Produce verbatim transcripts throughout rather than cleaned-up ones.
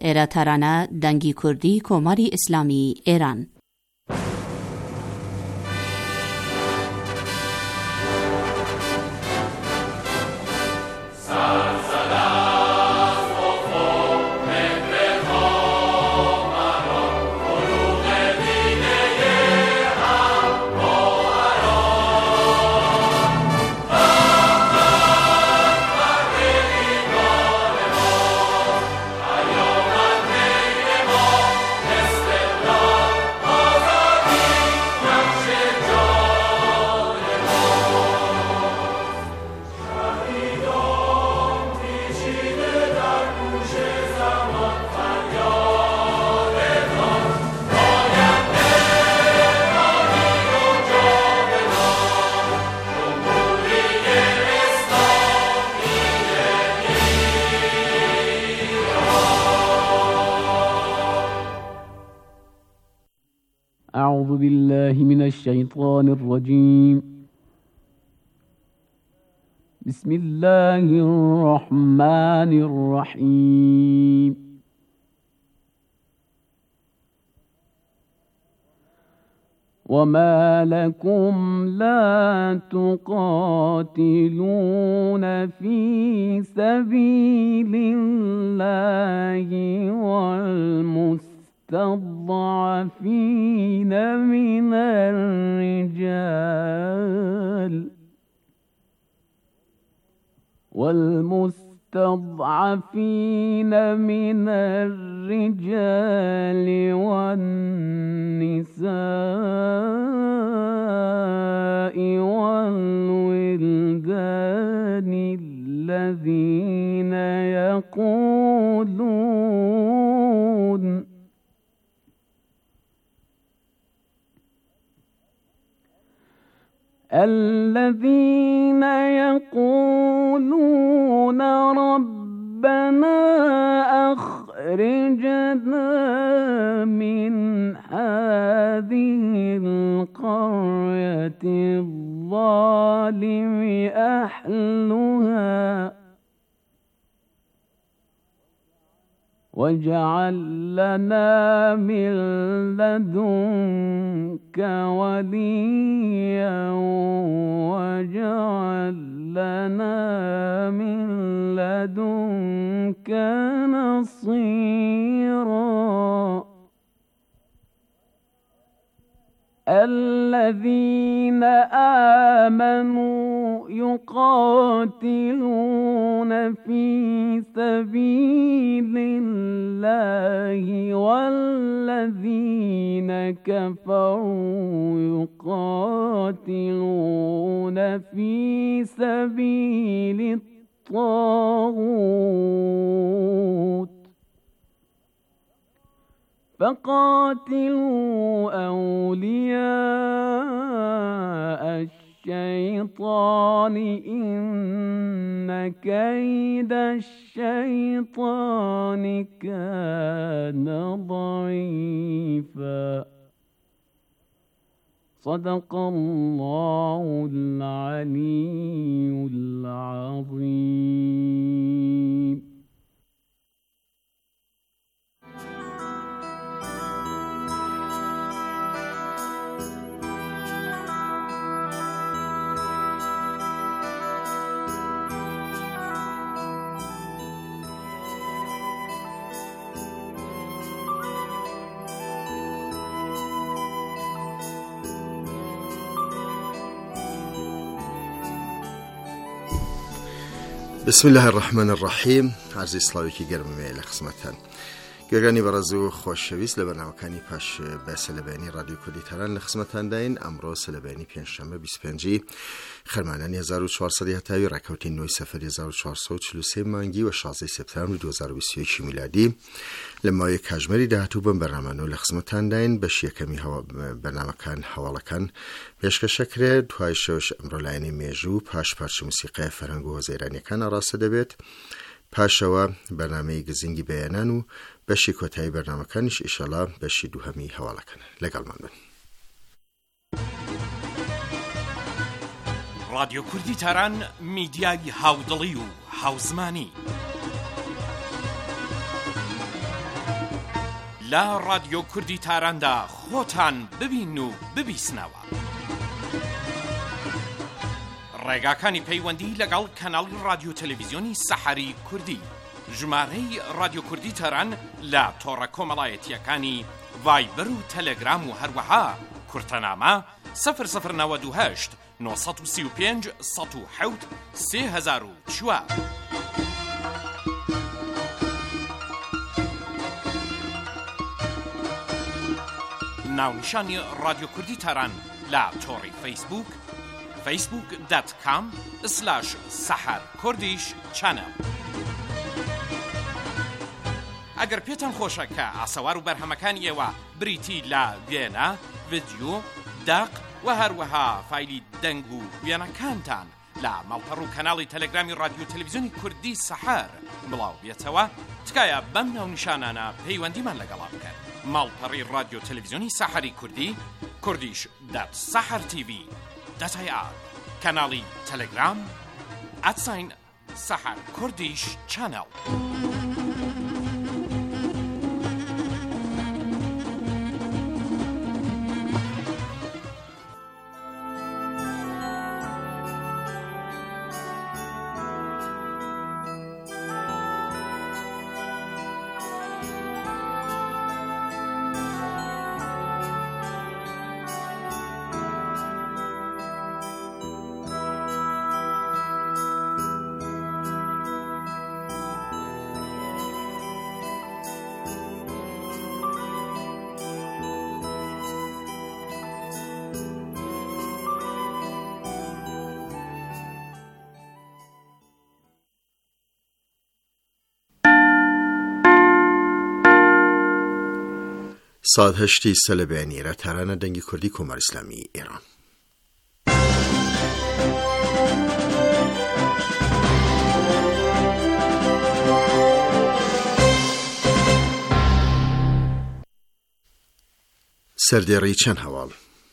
ایرا ترانه دنگی کردی کماری اسلامی ایران. أعوذ بالله من الشيطان الرجيم. بسم الله الرحمن الرحيم. وما لكم لا تقاتلون في سبيل الله والمسلمين المستضعفين من الرجال والمستضعفين من الرجال والنساء والولدان الذين يقولون الذين يقولون ربنا أخرجنا من هذه القرية الظالم أهلها واجعل لنا من لدنك وليا واجعل لنا من لدنك نصيرا. الذين آمنوا يقاتلون في سبيل الله والذين كفروا يقاتلون في سبيل الطاغوت فقاتلوا أولياء الشيطان إن كيد الشيطان كان ضعيفا. صدق الله العلي العظيم. بسم الله الرحمن الرحیم. عرض اسلامی گرمه لە قسمەتان گەگانی بەڕێز و خۆشەویست لە بەرنامەکانی پاش بە سلەبێنی رادیۆ کوردیتەران لە قسمەتان داین. ئەمڕۆ سلەبێنی پێنجشەممە بیست و پێنجی خەرمانان هەزار و چوارسەد هەتاوی ڕێکەوتی نۆی سەفەری هەزار و چوارسەد و چل و سێ مانگی و شازدەی سپتامبری دوو هەزار و بیست و یەک میلادی لە ماوەی کاتژمێری داهاتوو بەم بەرنامانەوە لە قسمەتان داین. بەشی یەکەمی بەرنامەکان هەواڵەکان پێشکەشەکرێت، دوای شەوش ئەمڕۆ لایەنی مێژوو پاش پارچە موسیقای فەرهەنگ و هۆزەیرانیەکان ئاڕاستە دەبێت. پاشەوە بەرنامەی گزینگی بەیانان و بەشی کۆتایی بەرنامەکانیش ئیشەڵا بەشی دووهەمی هەواڵەکەن. لەگەڵمان بن. رادیۆ کوردیتەران میدیای هاودڵی و هاوزمانی لا رادیۆ کوردی تاراندا خۆتان ببین و ببیسنەوە. ڕێگاکانی پەیوەندی لەگەڵ کەناڵی رادیۆ تەلەڤیزیۆنی سەحەری کوردی، ژمارەی رادیۆ کوردی تاران لە تۆڕە کۆمەڵایەتیەکانی ڤایبەر و تەلەگرام و هەروەها کورتەنامە سەفر سەفر نەوەد و هەشت نۆ سەد و سی و پێنج سەد و حەوت سێ هەزار و چوار. ناونیشانی رادیۆ کوردی تاران لە تۆڕی فەیسبوک فەیسبوک دات کام سلاش سەحەر کوردیش چەنەڵ. ئەگەر پێتان خۆشە کە ئاسەوار و بەرهەمەکانی ئێوە بریتی لە وێنە، ڤیدیۆ، داق و هەروەها فایلی دەنگ و وێنەکانتان لە ماڵپەڕ و کەناڵی تەلەگرامی رادیۆ تەلەڤیزیۆنی کوردی سەحەر بڵاو بێتەوە، تکایە بەم ناونیشانانە پەیوەندیمان لەگەڵا بکەن. ماڵپەڕی رادیۆ تەلەڤیزیۆنی سەحەری کوردی، کوردیش دات سەحەر تیڤی دات ئای ئار، کەناڵی تەلەگرام ئەتساین سەحەر کوردیش چەنەڵ. ساد هەشتی سەلەبیانیرە تارانە دەنگی کوردی کۆماری ئیسلامی ئێران. سەردێڕی چەند هەواڵ.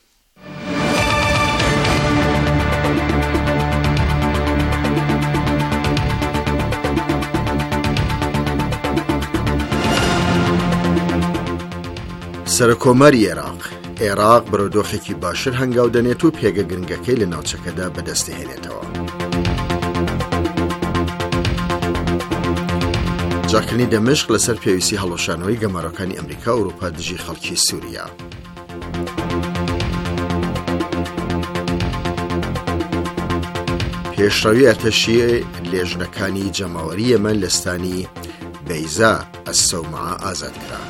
سەرۆکۆماری عێراق عێراق بەرەودۆخێکی باشتر هەنگاو دەنێت و پێگە گرنگەکەی لە ناوچەکەدا بەدەستهێنێتەوە. جاکردنی دەمەشق لەسەر پێویستی هەڵۆشانەوەی گەمارۆکانی ئەمریکا و ئەوروپا دژی خەڵکی سووریا. پێشڕەوی ئەرتەشی لێژنەکانی جەماوەری یەمەن لە ستانی بەیزا ئەسسەومعە ئازاد کرا.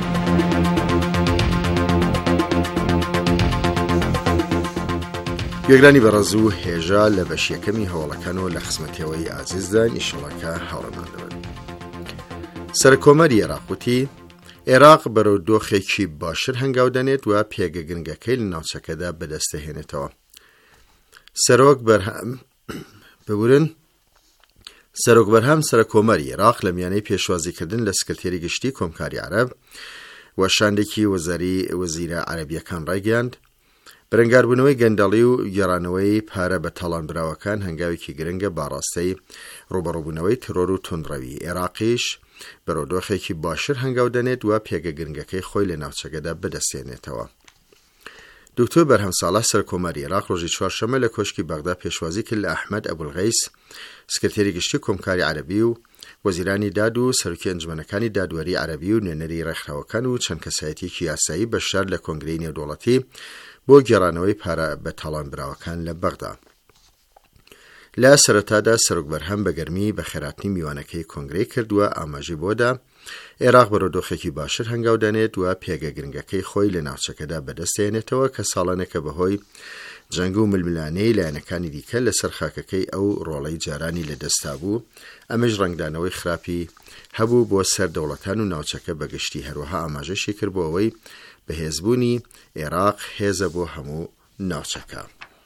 گوێگرانی بەڕێز و هێژا لە بەشیەکەمی هەوڵەکانەوە لە خزمەتیەوەی ئازیزدا ئینشەڵڵا هەوڵەمان دەبن. سەرۆکۆمەری عێراق وتی عێراق بەرەو دۆخێکی باشتر هەنگاو دەنێت و پێگە گرنگەکەی لە ناوچەکەدا بەدەستەهێنێتەوە. سەرۆک بەرهەم ببورن سەرۆک بەرهەم سەرۆکۆمەری عێراق لە میانەی پێشوازیکردن لە سکرتێری گشتی کۆمکاری عەرەب و شاندێکی وەزاری وەزیرە عەرەبیەکان ڕایگەیاند بەرەنگاربوونەوەی گەندەڵی و گێڕانەوەی پارە بە تاڵانبراوەکان هەنگاوێکی گرنگە باڕاستەی ڕوبەڕووبوونەوەی ترۆر و توندڕەوی. عێراقیش بەرەودۆخێکی باشتر هەنگاو دەنێت و پێگە گرنگەکەی خۆی لە ناوچەکەدا بەدەستێنێتەوە. دکتۆر بەرهەم ساڵح سەرۆکۆمەری عێراق ڕۆژی چوارشەممە لە کۆشکی بەغدا پێشوازی کرد لە ئەحمەد ئەبولغەیس سکرتێری گشتی کۆمکاری عەرەبی و وەزیرانی داد و سەرۆکی ئەنجومەنەکانی دادوەری عەرەبی و نوێنەری ڕێکخراوەکان و چەند کەسایەتیەکی یاسایی بەشدار لە کۆنگرەی نێودوڵەتی بۆ گێڕانەوەی پارە بە تاڵانبراوەکان لە بەغدا. لە سەرەتادا سەرۆک بەرهەم بە گەرمی بە خێراتنی میوانەکەی کۆنگرەی کردووە ئاماژەی بۆدا عێراق بەرەودۆخێکی باشتر هەنگاو دەنێت و پێگە گرنگەکەی خۆی لە ناوچەکەدا بەدەستێنێتەوە کە ساڵانێکە بەهۆی جەنگ و ململانەی لایەنەکانی دیکە لەسەر خاکەکەی ئەو ڕۆڵەی جارانی لەدەستا بوو. ئەمەش ڕنگدانەوەی خراپی هەبوو بۆ سەر دەوڵەتان و ناوچەکە بەگشتی. هەروەها ئاماژەشی کرد بۆ ئەوەی بەهێزبوونی عێراق هێزە بۆ هەموو ناوچەکە.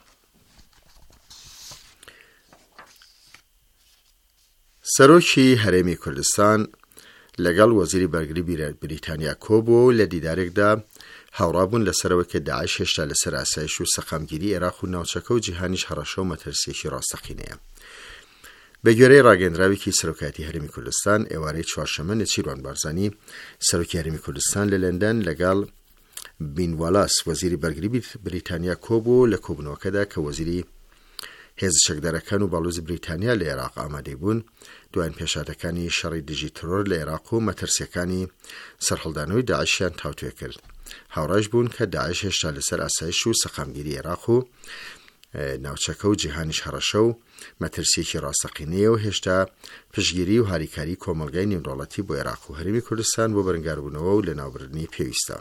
سەرۆکی هەرێمی کوردستان لەگەڵ وەزیری بەرگری بریتانیا کۆبوو لە دیدارێکدا هاوڕابوون لەسەرەوە کە داعش هێشتا لەسەر ئاسایش و سەقامگیری عێراق و ناوچەکە و جیهانیش هەڕەشە و مەترسیەکی ڕاستەقینەیە. بە گوێرەی ڕاگەندراوێکی سەرۆکایەتی هەرێمی کوردستان ئێوارەی چوارشەممە نەچیروان بارزانی سەرۆکی هەرێمی کوردستان لە لەندەن لەگەڵ بین والاس وەزیری بەرگری بریتانیا کۆبوو لە کۆبوونەوەکەدا کە وەزیری هێزە چەکدارەکان و باڵوزی بریتانیا لە عێراق ئامادەی بوون دوایین پێشاتەکانی شەڕی دژی ترۆر لە عێراق و مەترسیەکانی سەرهەڵدانەوەی داعشیان تاوتوێ کرد. هاوڕێژ بوون کە داعش هێشتا لەسەر ئاسایش و سەقامگیری عێراق و ناوچەکە و جیهانیش هەڕەشە و مەترسیەکی ڕاستەقینەیە و هێشتا پشگیری و هاریکاری کۆمەلگای نێودەوڵەتی بۆ عێراق و هەرێمی کوردستان بۆ بەرەنگاربوونەوە و لە ناوبردنی پێویستە.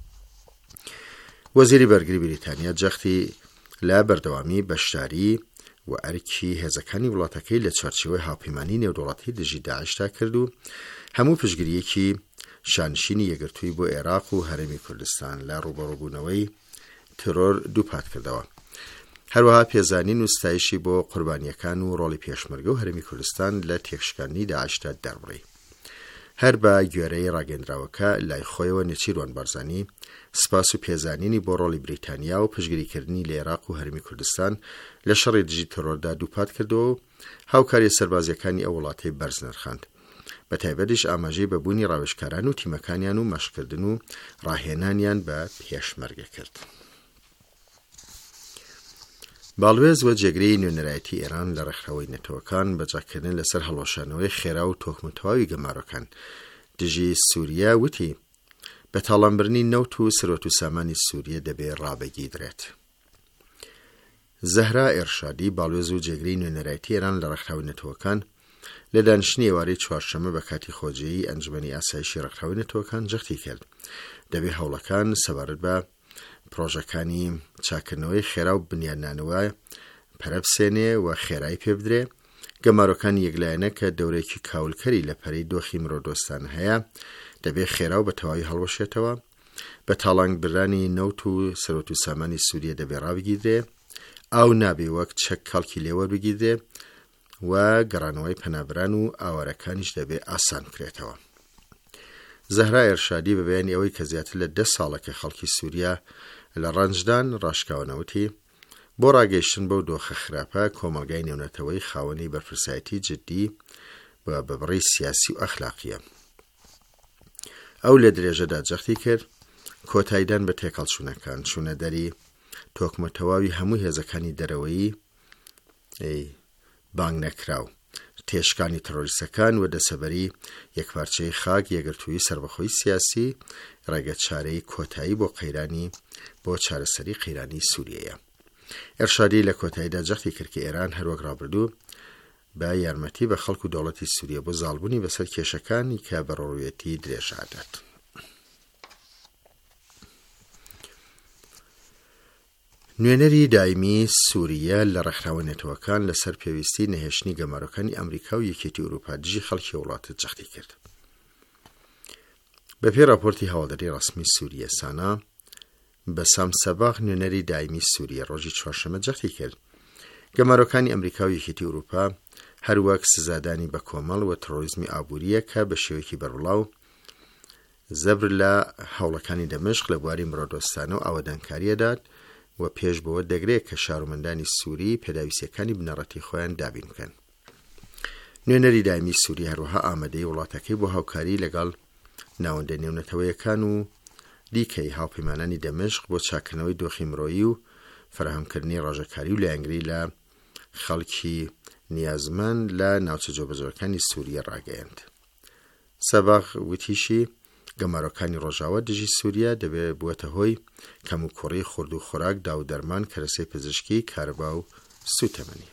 وەزیری بەرگری بریتانیا جەختی لە بەردەوامی بەشداری و ئەرکی هێزەکانی وڵاتەکەی لە چوارچێوەی هاوپەیمانی نێودەوڵەتی دژی داعشتا کرد و هەموو پشگیریەکی شانشینی یەکگرتووی بۆ عێراق و هەرێمی کوردستان لە ڕوبەڕووبوونەوەی ترۆر دووپات کردەوە. هەروەها پێزانین و ستایشی بۆ قوربانیەکان و ڕۆڵی پێشمەرگە و هەرێمی کوردستان لە تێکشکاندنی داعشتا دەربڕی. هەر بە گوێرەی ڕاگەندراوەکە لای خۆیەوە نێچیروان بارزانی سپاس و پێزانینی بۆ ڕۆڵی بریتانیا و پشگیریکردنی لە عێراق و هەرێمی کوردستان لە شەڕی دژی ترۆردا دووپات کردەوە و هاوکاری سەربازیەکانی ئەو وڵاتەی بەرز نرخاند. بە تایبەتیش ئاماژەی بەبوونی ڕاوێژکاران و تیمەکانیان و مەشقکردن و ڕاهێنانیان بە پێشمەرگە کرد. باڵوێز و جێگرەی نوێنەرایەتی ئێران لە ڕێکخراوەی نەتەوەکان بەجاکردن لەسەر هەڵۆشانەوەی خێرا و تۆکمتەواوی گەمارۆکان دژی سووریا وتی بەتاڵانبرنی نەوت و سرۆت و سامانی سووریە دەبێ ڕابەگیدرێت. زەهرا ئێرشادی باڵوێز و جێگرەی نوێنەرایەتی ئێران لە ڕێکخراوەی نەتەوەکان لە دانیشتنی ئێوارەی چوارشەممە بە کاتی خۆجێیی ئەنجومەنی ئاسایشی ڕێکخراوەی نەتەوەکان جەختی کرد دەبێ هەوڵەکان سەبارەت بە پرۆژەکانی چاکردنەوەی خێرا و بنیاننانەوە پەرەبسێنێ و خێرایی پێ بدرێ. گەمارۆکانی یەکلایەنە کە دەورێکی کاولکەری لە پەرەی دۆخی مرۆدۆستان هەیە دەبێ خێرا و بە تەواوی هەڵوەشێتەوە. بە تاڵانگبرانی نەوت و سەرۆت و سامانی سووریە دەبێ ڕابگیدرێ، ئاو نابێ وەک چەک کاڵکی لێوە بگیدرێ و گەڕانەوەی پەنابران و ئاوارەکانیش دەبێ ئاسان بکرێتەوە. زەهرا ئێرشادی بە بەیانی ئەوەی کە زیاتر لە دە ساڵەکە خەڵکی سووریا لە ڕەنجدان ڕاشکاونەوتی بۆ ڕاگەیشتن بەو دۆخە خراپە کۆمەلگای نێونەتەوەی خاوەنی بەرپرسایەتی جدی بە بەبڕی سیاسی و ئەخلاقیە. ئەو لە درێژەدا جەختی کرد کۆتاییدان بە تێکەڵچوونەکان چوونە دەری تۆکمەتەواوی هەموو هێزەکانی دەرەوەیی بانگ نەکراو تێشکانی تەرۆریستەکان و دەسەبەری یەکپارچەی خاک یەکگرتووی سربەخۆی سیاسی ڕێگە چارەی کۆتایی بۆ قەیرانی بۆ چارەسەری قەیرانی سووریەیە. ئێرشادی لە کۆتاییدا جەختی کرد کە ئێران هەروەک ڕابردوو بە یارمەتی بە خەڵک و دەوڵەتی سووریە بۆ زاڵبوونی بەسەر کێشەکانی کە بەڕۆڵەتی درێژادات. نوێنەری دایمی سووریە لە ڕێکخراوە نێتەوەکان لەسەر پێویستی نەهێشتنی گەمارۆکانی ئەمریکا و یەکێتی ئەوروپا دژی خەڵکی وڵاتە جەختی کرد. بەپێی راپۆرتی هەواداری ڕەسمی سووریە سانا بە سامسەباغ نوێنەری دایمی سووریە ڕۆژی چوارشەممە جەختی کرد گەمارۆکانی ئەمریکا و یەکێتی ئەوروپا هەروەک سزادانی بە کۆمەڵ و تەرۆریزمی ئابووریە کە بە شێوەیەکی بەربڵاو زەبر لە هەوڵەکانی دەمەشق لە بواری مرۆدۆستانە و ئاوەدانکاریەدات و پێش بەوە دەگرێت کە شارۆمەندانی سووری پێداویستیەکانی بنەڕەتی خۆیان دابین بکەن. نوێنەری دایمی سووری هەروەها ئامادەی وڵاتەکەی بۆ هاوکاری لەگەڵ ناوەندە نێونەتەوەیەکان و دیکەی هاوپەیمانانی دەمەشق بۆ چاکردنەوەی دۆخی مرۆیی و فراهەمکردنی ڕۆژەکاری و لایەنگری لە خەڵکی نیازمەند لە ناوچە جۆبەجۆرەکانی سووریە ڕاگەیاند. سەباغ وتیشی گەمارۆکانی ڕۆژاوە دژی سووریا دەبێت بووەتە هۆی کەم و کوڕی خورد و خۆراک دا و دەرمان کەرەسەی پزیشکی کارەبا و سوتەمەنی.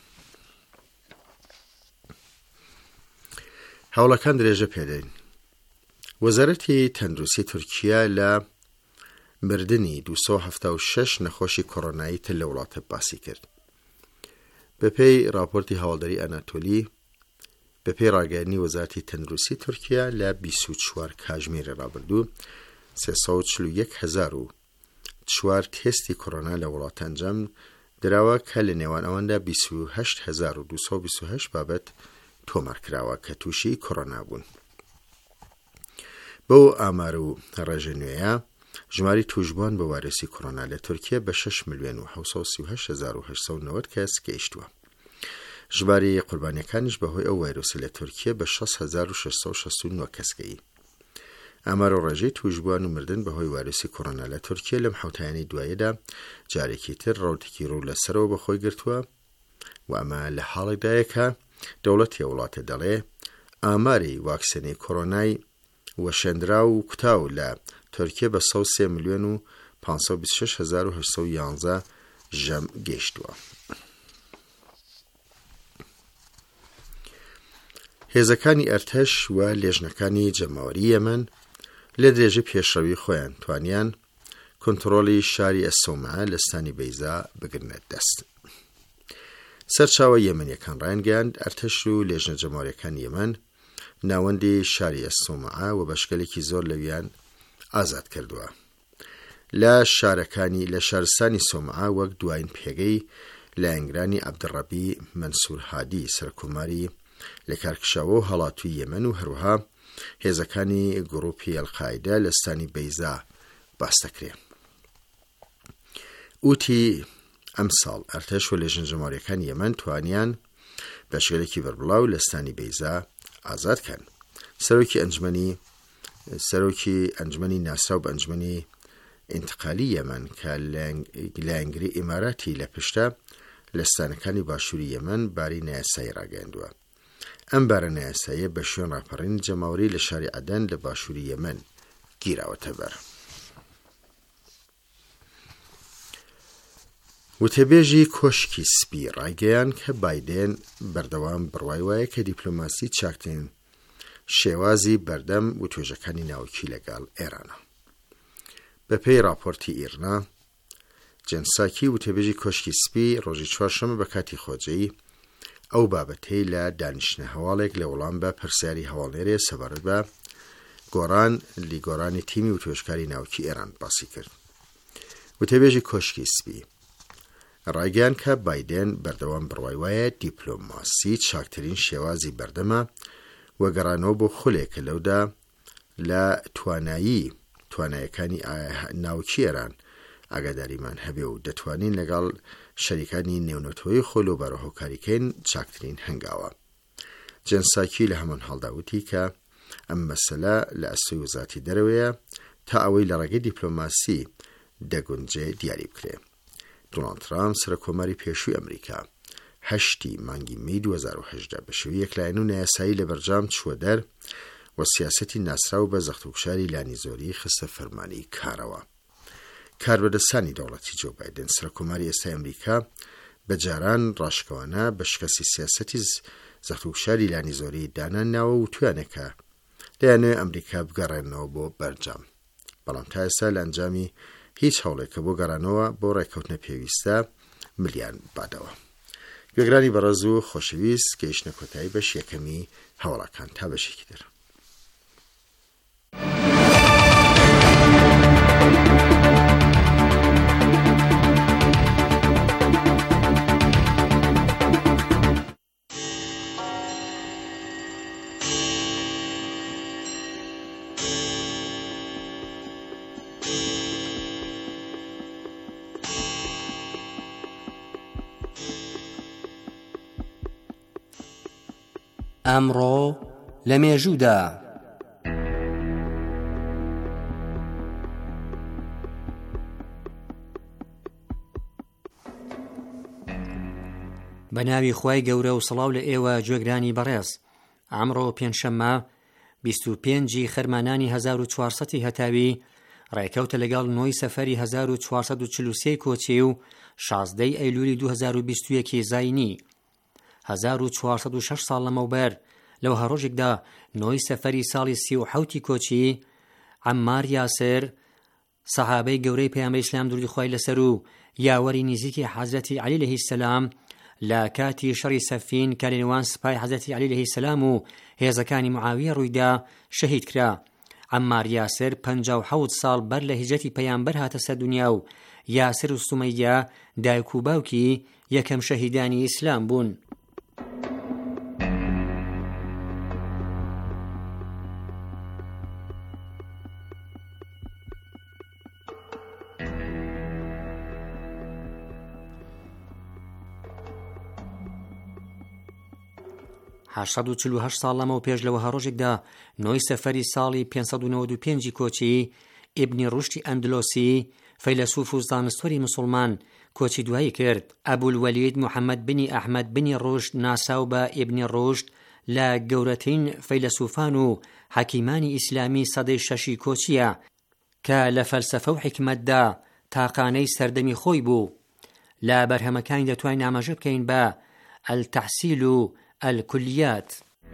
هەوڵەکان درێژە پێدەین. وەزارەتی تەندروستی تورکیا لە مردنی دووسە و هەفتاد و شەش نەخۆشی کۆڕۆنایی تر لە وڵاتە باسی کرد. بەپێی راپۆرتی هەواڵداری ئەناتۆلی بەپێی ڕاگەیاندنی وەزارەتی تەندروستی تورکیا لە بیست و چوار کاتژمێری ڕابردوو سێسەد و چل و یەک هەزار و چوار تێستی کۆڕۆنا لە وڵاتە ئەنجام دراوە کە لە نێوان ئەواندا بیست و هەشت هەزار و دووسە و بیست و هەشت بابەت تۆمارکراوە کە تووشی کۆڕۆنا بوون. بەو ئامار و ڕێژە نوێیە ژماری توشبووان بە وایرۆسی کۆڕۆنا لە تورکیا بە شەش ملیۆن و حەوت سەد و سی و هەشت هەزار و هەشت سەد و نەوەد کەس گەیشتووە. ژمارەی قوربانیەکانیش بەهۆی ئەو ڤایرۆسە لە تورکیا بە شەش هەزار و شەش سەد و شەست و نۆ کەسگەی. ئامار و ڕێژەی توشبووان و مردن بەهۆی ڤایرۆسی کۆڕۆنا لە تورکیا لەم حوتایانی دوایەدا جارێکی تر ڕەوتێکی ڕوو لەسەرەوە بەخۆی گرتووە و ئەمە لە حاڵێکدایە کە دەوڵەتی وڵاتە دەڵێ ئاماری واکسنی کۆڕۆنای وەشێندرا و کوتاو لە تورکیا بە سەد و سێ ملیۆن و پانسەد و بیست و شەش هەزار و هەشت سەد و یانزە ژەم گەیشتووە. هێزەکانی ئەرتەش و لێژنەکانی جەماوەری یەمەن لە درێژە پێشڕەوی خۆیان توانیان کۆنتڕۆڵی شاری ئەسسەومعە لە ستانی بەیزا بگرنە دەست. سەرچاوە یەمەنیەکان ڕایانگەیاند ئەرتەش و لێژنە جەماوەریەکانی یەمەن ناوەندی شاری ئەسسەومعە و بەشکەلێکی زۆر لەویان ئازاد کردووە. لە شارەکانی لە شارستانی سۆمعە وەک دوایین پێگەی لایەنگرانی عەبدڕەبی مەنسوور هادی سەرکۆماری لە کارکشاوە و هەڵاتووی یەمەن و هەروەها هێزەکانی گڕوپی ئەلقاعیدە لە ستانی بەیزا باس دەکرێت. وتی ئەمساڵ ئەرتەش و لێژنە جەماوەریەکانی یەمەن توانیان بەشێلێکی بەربڵاو لە ستانی بەیزا ئازادکەن. سەرۆکی ئەنجمەنی سەرۆکی ئەنجمەنی ناسراو بە ئەنجمەنی ئینتقالی یەمەن کە لایەنگری ئیماراتی لە پشتە لە ستانەکانی باشووری یەمەن باری نایاسایی ڕاگەیاندووە. ئەم بارە نایاساییە بە شوێن ڕاپەڕینی جەماوەری لە شاری عەدەن لە باشووری یەمەن گیراوەتە بەر. وتەبێژی کۆشکی سپی ڕایگەیان کە بایدێن بەردەوام بڕوای وایە کە دیپلۆماسی چاکترین شێوازی بەردەم و توێژەکانی ناوکی لەگەڵ ئێرانە. بەپێی راپۆرتی ئیرنا، جەنساکی وتەبێژی کۆشکی سپی ڕۆژی چوارشەمە بە کاتی خۆجەیی ئەو بابەتەی لە دانیشتنە هەواڵێک لە وەڵام بە پرسیاری هەواڵێرێ سەبارەت بە گۆڕان لیگۆڕانی تیمی وتوێژکاری ناوکی ئێران باسی کرد. وتەبێژی کۆشکی سپی ڕایگەیان کە بایدێن بەردەوام بڕوای وایە دیپلۆماسی چاکترین شێوازی بەردەمە و گەڕانەوە بۆ خولێکە لەودا لە توانایی توانایەکانی ناوکی ئێران ئاگاداریمان هەبێ و دەتوانین لەگەڵ شەریکانی نێونەتەوەی خۆلۆبارە هۆکاریکەین چاکترین هەنگاوە. جەنساکی لە هەمان هەڵداوتی کە ئەم مەسەلە لە ئەسوی وزارەتی دەرەوەیە تا ئەوەی لە ڕێگەی دیپلۆماسی دەگونجێ دیاری بکرێ. دۆناڵد ترامپ سەرۆکۆماری پێشووی ئەمریکا هەشتی مانگی مەی دوو هەزار و هەژدە بە شێوەی یەکلایەن و نایاسایی لە بەرجام چووە دەر و سیاسەتی ناسراو بە زەختوکشاری لانیزۆری خستە فەرمانی کارەوە. کاربەدەستانی دەوڵەتی جۆ بایدن سەرۆکۆماری ئێستای ئەمریکا بە جاران ڕاشکەوانە بە شکستی سیاسەتی زەختوکشاری لانیزۆری داناناوە و توانێکە دەیانەوێت ئەمریکا بگەڕێنەوە بۆ بەرجام. بەڵام تا ئێستا لە ئەنجامی هیچ هەوڵێکە بۆ گەڕانەوە بۆ ڕێکەوتنە پێویستە ملیان بادەوە. گوێگرانی بەڕێز و خۆشەویست، گەیشتنە کۆتایی بەش یەکەمی هەوڵەکان تا بەشێکی تر. ئەمڕۆ لە مێژوودا بە ناوی خوای گەورە و سڵاو لە ئێوە گوێگرانی بەڕێز. ئەمڕۆ پێنجشەممە بیست و پێنجی خەرمانانی هەزار و چوارسەدی هەتاوی ڕێکەوتە لەگەڵ نۆی سەفەری هەزار و چوارسەد و چل و سێ کۆچی و شازدەی ئەیلولی دوو هەزار و بیست و یەکی زاینی. هەزار و چوارسەد و شەش ساڵ لەمەوبەر لەو هەڕۆژێکدا نۆی سەفەری ساڵی سی و حەوتی کۆچی عەمار یاسر سەحابەی گەورەی پەیامبەری ئیسلام درودی خوای لەسەر و یاوەری نزیکی حەزرەتی عەلی عەلەیهی سەلام لە کاتی شەڕی سەفین کە لە نێوان سوپای حەزرەتی عەلی عەلەیهی سەلام و هێزەکانی معاویە ڕوویدا شەهید کرا. عەمار یاسر پەنجا و حەوت ساڵ بەر لە هیجرەتی پەیامبەر هاتە سەر دونیا و یاسر و سومەیە دایک و باوکی یەکەم شەهیدانی ئیسلام بوون. هەشت سەد و چل و هەشت ساڵ لەمەوە پێش لەوە هەڕۆژێکدا نۆی سەفەری ساڵی پێنج سەد و نەوەت و پێنج کۆچی ئیبنی ڕوشتی ئەندلۆسی فەیلسوف و زانستوەری مسلمان کۆچی دوایی کرد. ئەبولولید محەممەد بنی ئەحمەد بنی ڕوشت ناساو بە ئیبنی ڕوشت لە گەورەترین فەیلسوفان و حەکیمانی ئیسلامی سەدەی شەشی کۆچیە کە لە فەلسەفە و حکمەتدا تاقانەی سەردەمی خۆی بوو. لە بەرهەمەکانی دەتوانین ئاماژە بکەین بە التەحسیل و الکلیات.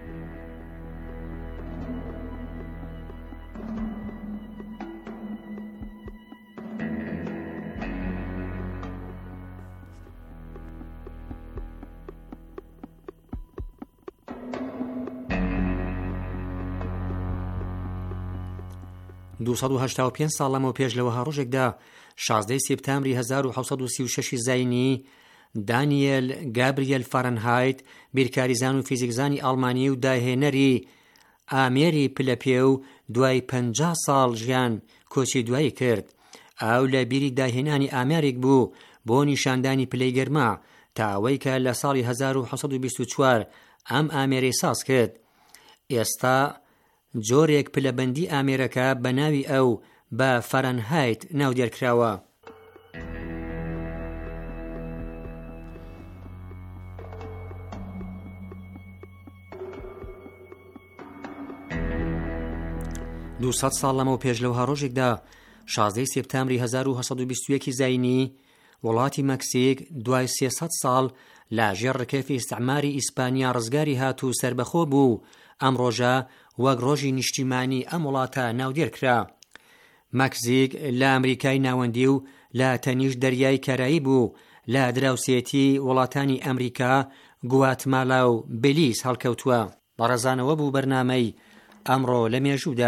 دووسەد و هەشتا و پێنج ساڵ لەمەوە پێش لەوە ڕۆژێکدا شازدەی سێپتامبری هەزار و حەوت سەد و سی و شەش زاینی دانیێل گابریێل فارنهایت بیرکاریزان و فیزیکزانی ئەڵمانی و داهێنەری ئامێری پلەپێ و دوای پەنجا ساڵ ژیان کۆچی دوایی کرد. ئەو لە بیری داهێنانی ئامێرێک بوو بۆ نیشاندانی پلەی گەرما تا ئەوەی کە لە ساڵی هەزار و حەوت سەد و بیست و چوار ئەم ئامێرەی ساز کرد. ئێستا جۆرێک پلەبەندی ئامێرەکە بە ناوی ئەو بە فارنهایت ناودێرکراوە. دووسەد ساڵ لەمەوە پێش لەوە ڕۆژێکدا شازدەی سێپتامبری هەزار و هەشت سەد و بیست و یەک زاینی وڵاتی مەکسیک دوای سێسەد ساڵ لە ژێر ڕکێفی ئیستعماری ئیسپانیا ڕزگاری هات و سربەخۆ بوو. ئەم ڕۆژە وەک ڕۆژی نیشتیمانی ئەم وڵاتە ناودێرکرا. مەکسیک لە ئەمریکای ناوەندی و لە تەنیشت دەریای کارایی بوو لە دراوسێتی وڵاتانی ئەمریکا، گواتمالا و بلیز هەڵکەوتووە. بەڕێزانەوە بوو بەرنامەی ئەمڕۆ لە مێژوودا.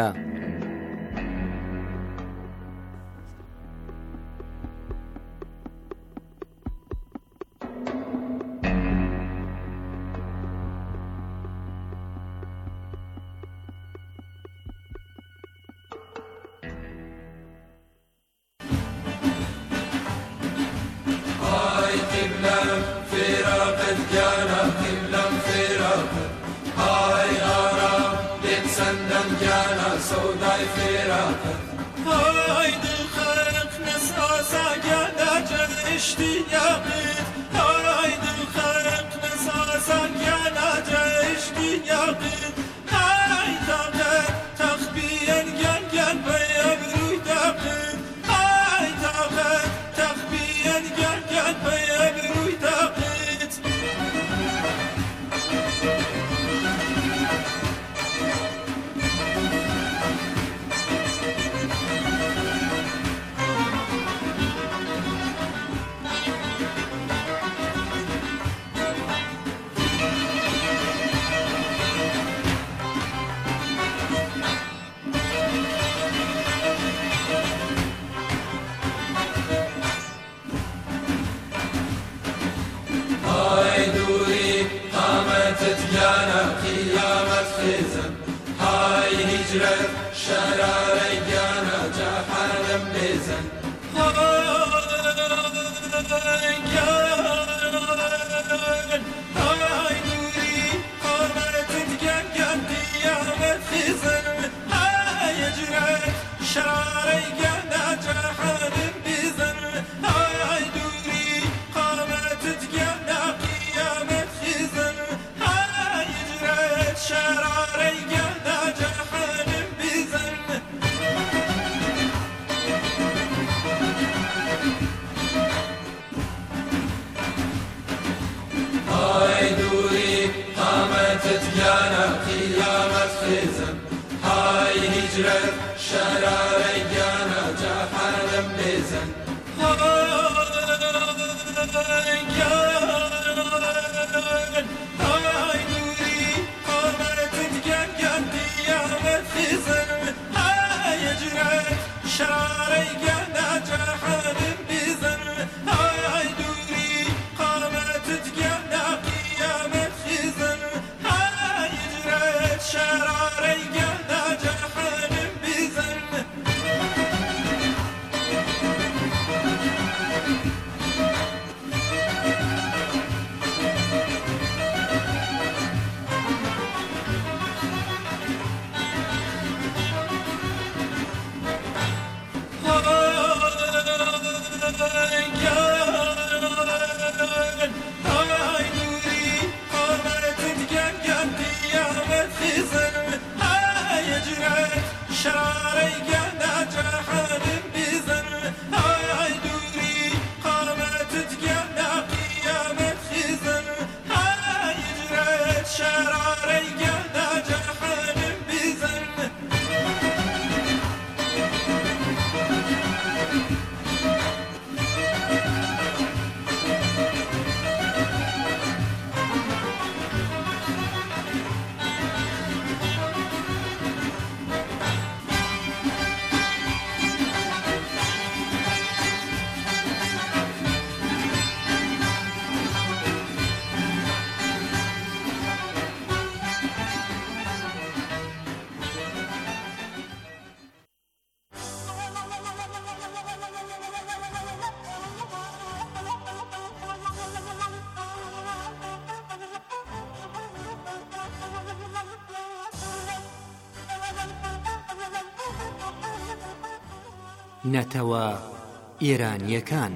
نەتەوە ئێرانیەکان.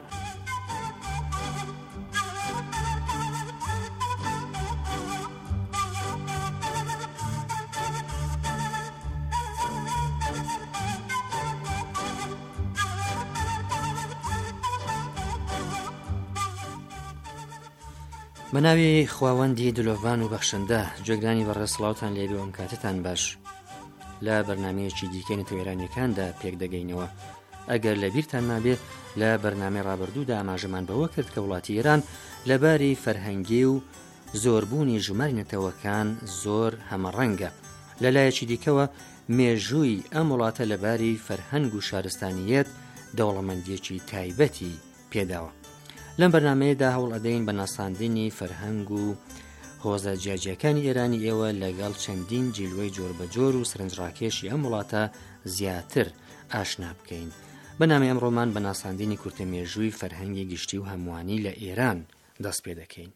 بەناوی خواوەندی دلۆڤان و بەخشندە، جێگرانی بەڕێز سڵاوتان لێبێ و ئەم کاتتان باش. لە بەرنامەیەکی دیکەی نەتەوەیرانیەکاندا پێک دەگەینەوە. ئەگەر لە بیرتان نابێ لە بەرنامەی ڕابردوودا ئاماژەمان بەوە کرد کە وڵاتی ئێران لەباری فەرهەنگی و زۆربوونی ژماری نەتەوەکان زۆر هەمەڕەنگە. لەلایەکی دیکەوە مێژووی ئەم وڵاتە لەباری فەرهەنگ و شارستانیەت دەوڵەمەندیەکی تایبەتی پێداوە. لەم بەرنامەیەدا هەوڵ ئەدەین بە ناساندنی فەرهەنگ و هۆزە جیاجیەکانی ئێرانی ئێوە لەگەڵ چەندین جیلوەی جۆربەجۆر و سەرنجڕاکێشی ئەم وڵاتە زیاتر ئاشنا بکەین. بەنامەی ئەمڕۆمان بە ناساندنی کورتەمێژووی فەرهەنگی گشتی و هەمووانی لە ئێران دەست پێ دەکەین.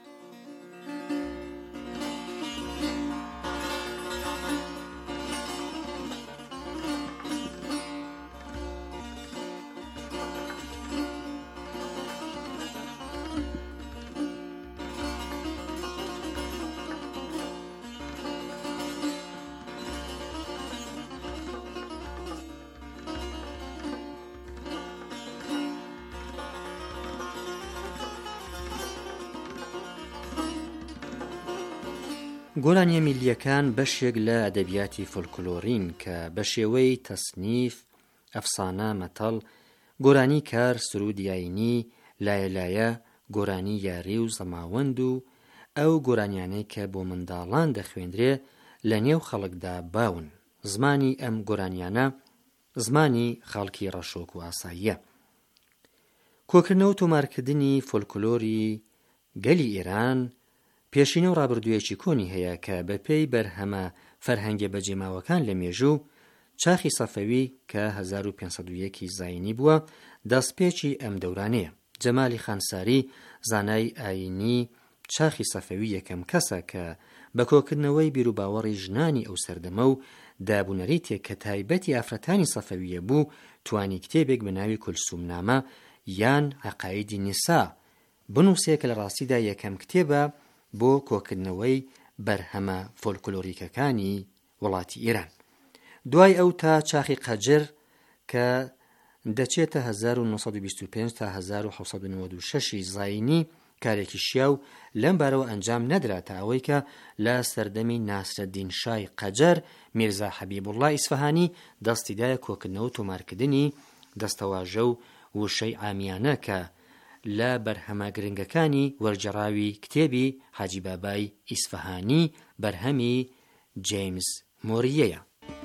گۆرانیە میلیەکان بەشێک لە ئەدەبیاتی فۆلکلۆرین کە بە شێوەی تەسنیف، ئەفسانە، مەتەڵ، گۆرانی کار، سرود یاینی، لایەلایە، گۆرانی یاری و زەماوەند و ئەو گۆرانیانەی کە بۆ منداڵان دەخوێندرێ لە نێو خەڵکدا باون. زمانی ئەم گۆرانیانە زمانی خەڵکی ڕەشۆک و ئاساییە. کۆکردنەوە و تۆمارکردنی فۆلکلۆری گەلی ئێران پێشینە و ڕابردوویەکی کۆنی هەیە کە بەپێی بەرهەمە فەرهەنگە بەجێماوەکان لە مێژوو چاخی سەفەوی کە هەزار و پێنج سەد و یەکی زاینی بووە دەستپێکی ئەم دەورانەیە. جەمالی خانساری زانای ئاینی چاخی سەفەوی یەکەم کەسە کە بە کۆکردنەوەی بیرروباوەڕی ژنانی ئەو سەردەمە و دابوونەریتێک کە تایبەتی ئافرەتانی سەفەویە بوو توانی کتێبێک بە ناوی کولسومنامە یان عەقایدی نیسا بنووسێ کە لە ڕاستیدا یەکەم کتێبە بۆ کۆکردنەوەی بەرهەمە فۆلکلۆریکەکانی وڵاتی ئێران. دوای ئەو تا چاخی قەجر کە دەچێتە هەزار و نۆ سەد و بیست و پێنج تا هەزار و حەوت سەد و نۆڤە و شەش زاینی کارێکی شیاو لەم بارەوە ئەنجام نەدرا تا ئەوەی کە لە سەردەمی ناسرەدین شای قەجەر میرزا حەبیبوڵڵا ئیسفەهانی دەستیدایە کۆکردنەوە و تۆمارکردنی دەستەواژە و وشەی عامیانە کە لە بەرهەمە گرنگەکانی وەرجەڕاوی کتێبی حاجی بابای ئیسفەهانی بەرهەمی جەیمز مۆریەیە.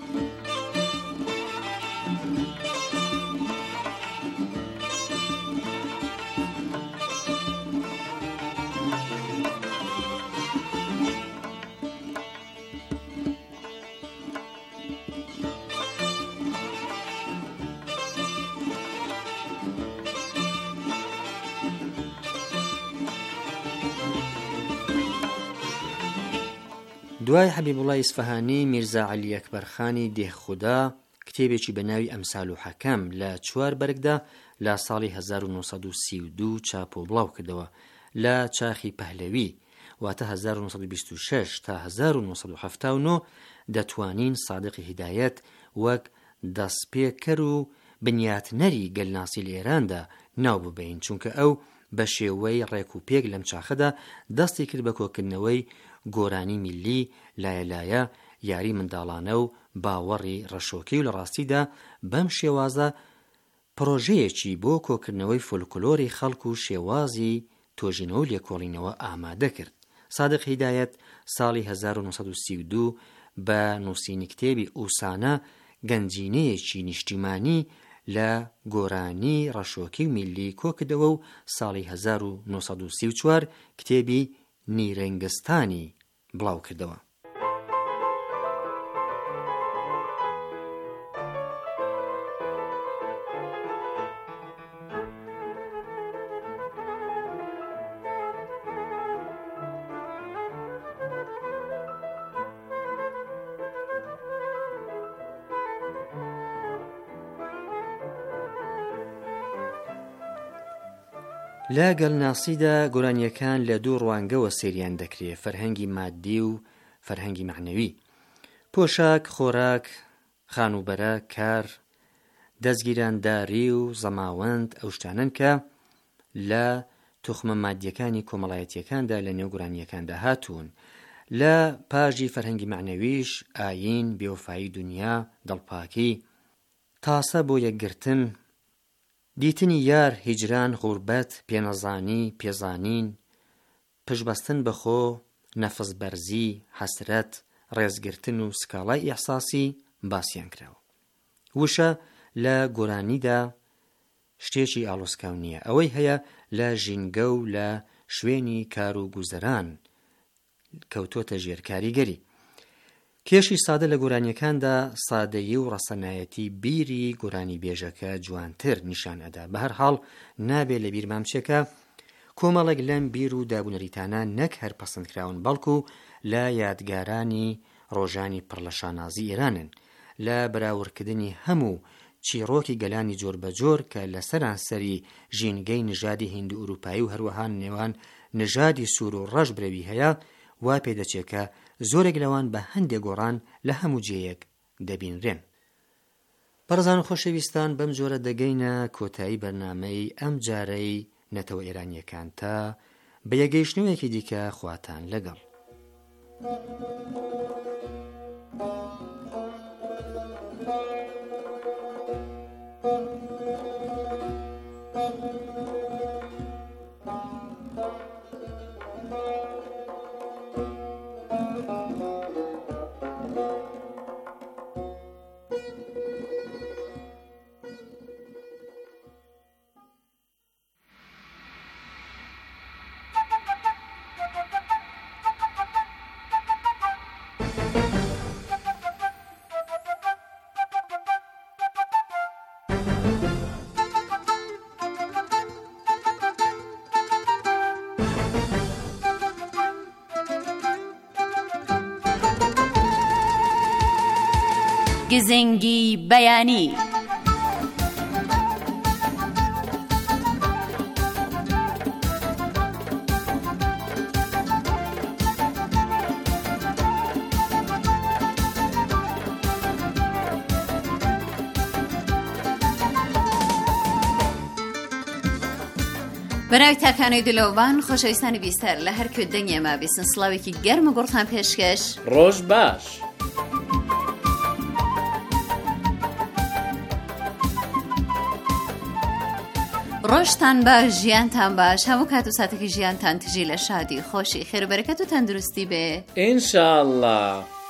دوای حەبیبوڵڵا ئیسفەهانی میرزا عەلی ئەکبەرخانی دێخودا کتێبێکی بە ناوی ئەمسال و حەکەم لە چوار بەرگدا لە ساڵی هەزار و نۆ سەد و سی و دوو چاپ و بڵاو کردەوە لە چاخی پەهلەوی واتە هەزار و نۆ سەد و بیست و شەش تا هەزار و نۆ سەد و هەفتاد و نۆ دەتوانین سادقی هیدایەت وەک دەستپێکەر و بنیاتنەری گەلناسی لە ئێراندا ناو ببین، چونکە ئەو بە شێوەی ڕێک و پێک لەم چاخەدا دەستی کرد بە کۆکردنەوەی گۆرانی میلی، لایەلایە، یاری منداڵانە و باوەڕی ڕەشۆکی و لە ڕاستیدا بەم شێوازە پرۆژەیەکی بۆ کۆکردنەوەی فۆلکلۆری خەڵک و شێوازی تۆژینەوە و لێکۆڵینەوە ئامادە کرد. سادق هیدایەت ساڵی هەزار و نۆ سەد و سی و دوو بە نووسینی کتێبی ئوسانە گەنجینەیەکی نیشتیمانی لە گۆرانی ڕەشۆکی و میلی کۆکردەوە و ساڵی هەزار و نۆ سەد و سی و چوار کتێبی نیرەنگستانی بڵاو کردەوە. لە گەلناسیدا گۆرانیەکان لە دوو ڕوانگەوە سەیریان دەکرێت، فەرهەنگی مادی و فەرهەنگی معنەوی. پۆشاک، خۆراک، خانوبەرە، کار، دەستگیرانداری و زەماوەند ئەو شتانن کە لە توخمە مادیەکانی کۆمەڵایەتیەکاندا لە نێو گۆرانیەکاندا هاتوون. لە پاژی فەرهەنگی معنەویش ئاین، بێوفایی دنیا، دڵپاکی، تاسە بۆ یەکگرتن، دیتنی یار، هیجران، غوربەت، پێنەزانی، پێزانین، پشبەستن بەخۆ، نەفس بەرزی، حەسرەت، ڕێزگرتن و سکاڵای ئیحساسی باسییان کراوە. وشە لە گۆرانیدا شتێکی ئاڵۆزکاو نییە، ئەوەی هەیە لە ژینگە و لە شوێنی کار و گوزەران کەوتۆتە ژێر کاریگەری. کێشی سادە لە گۆرانیەکاندا سادەیی و ڕەسەنایەتی بیری گۆرانی بێژەکە جوانتر نیشان ئەدا. بە هەر حاڵ نابێت لە بیرمان بچێکە کۆمەڵێک لەم بیر و دابوونەریتانە نەک هەر پەسەندکراون بەڵکو لە یادگارانی ڕۆژانی پڕ لە شانازی ئێرانن، لە بەراوردکردنی هەموو چیرۆکی گەلانی جۆر بە جۆر کە لە سەرانسەری ژینگەی نژادی هیند و ئوروپایی و هەروەها نێوان نژادی سوور و ڕەش برەوی هەیە، وا پێدەچێت کە زۆرێک لەوان بە هەندێک گۆڕان لە هەموو جێیەک دەبینرێن. بەڕێزان و خۆشەویستان، بەم جۆرە دەگەینە کۆتایی بەرنامەی ئەم جارەی نەتەوە ئێرانیەکان تا بە یەگەیشتنەوەیەکی دیکە خواتان لەگەڵ. گزنگی بەیانی. بەناوی تاکانەی دلۆڤان، خۆشەویستانی بیستەر لە هەر کوێ دەنگێمە بیستن سڵاوێکی گەرم و گوڕتان پێشکەش. ڕۆژ باش. ڕۆژتان باش، ژیانتان باش، هەموو کات و ساتێکی ژیانتان تژی لە شادی، خۆشی، خێربەرەکەت و تەندروستی بێ ئینشاءالله.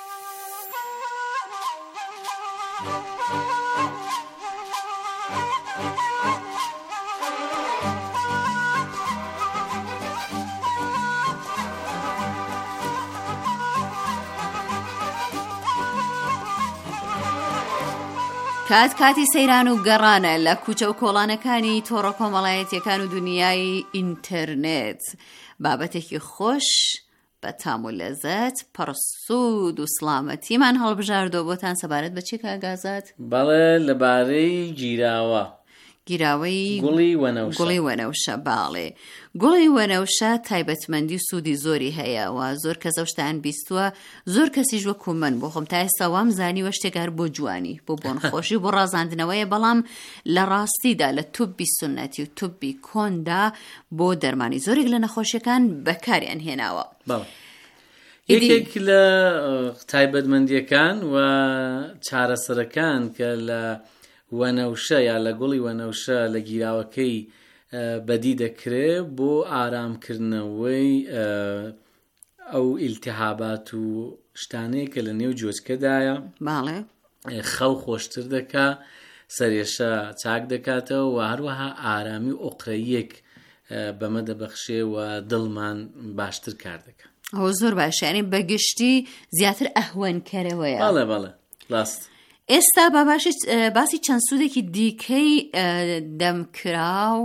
کات کاتی سەیران و گەڕانە لە کوچە و کۆڵانەکانی تۆڕە کۆمەڵایەتیەکان و دنیای ئینتەرنێت. بابەتێکی خۆش بە تام و لەزەت، پڕسوود و سڵامەتیمان هەڵبژاردۆ بۆتان سەبارەت بە چی کاگازات؟ بەڵێ لەبارەی گیراوە، گیراوەی گوڵی وەنەوشە. گوڵی وەنەوشە، باڵێ. گوڵی وەنەوشە تایبەتمەندی و سوودی زۆری هەیە و زۆر کەس ئەو شتیان بیستووە، زۆر کەسیش وەکو من بۆ خۆم تا ئێستا وام زانیوە شتێکار بۆ جوانی، بۆ بۆنخۆشی، بۆ ڕازاندنەوەیە، بەڵام لە ڕاستیدا لە توبی سونەتی و توبی کۆندا بۆ دەرمانی زۆرێک لە نەخۆشیەکان بەکاریان هێناوە. یەکێک لە تایبەتمەندیەکان و چارەسەرەکان کە لە وەنەوشە یا لە گوڵی وەنەوشە لە گیراوەکەی بەدی دەکرێت بۆ ئارامکردنەوەی ئەو ئیلتیهابات و شتانەیە کە لە نێو جۆچکەدایە، باڵێ، خەو خۆشتر دەکا، سەرێشە چاک دەکاتەوە و هەروەها ئارامی و ئۆقرەیەک بەمە دەبەخشێ و دڵمان باشتر کار دەکات. ئەو زۆر باشە، یعنی بەگشتی زیاتر ئەهوەنکەرەوەیە. بەڵێ بەڵێ، ڕاست. ئێستا با باسی چەند سوودێکی دیکەی دەمکراو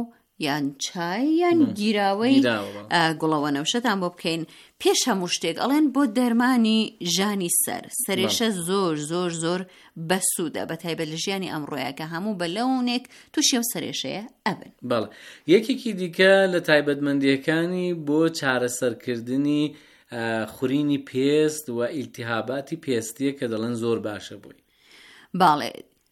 یان چای یان گیراوەی گوڵەوە نەوشەتان بۆ بکەین. پێش هەموو شتێک ئەڵێن بۆ دەرمانی ژانی سەر سەرێشە زۆر زۆر زۆر بەسوودە بە تایبەت لە ژیانی ئەمڕۆیە کە هەموو بە لەونێک تووشی ئەو سەرێشەیە ئەبن. بەڵێ یەکێکی دیکە لە تایبەتمەندیەکانی بۆ چارەسەرکردنی خورینی پێست و ئیلتیهاباتی پێستیە کە دەڵێن زۆر باشە بووی. باڵێ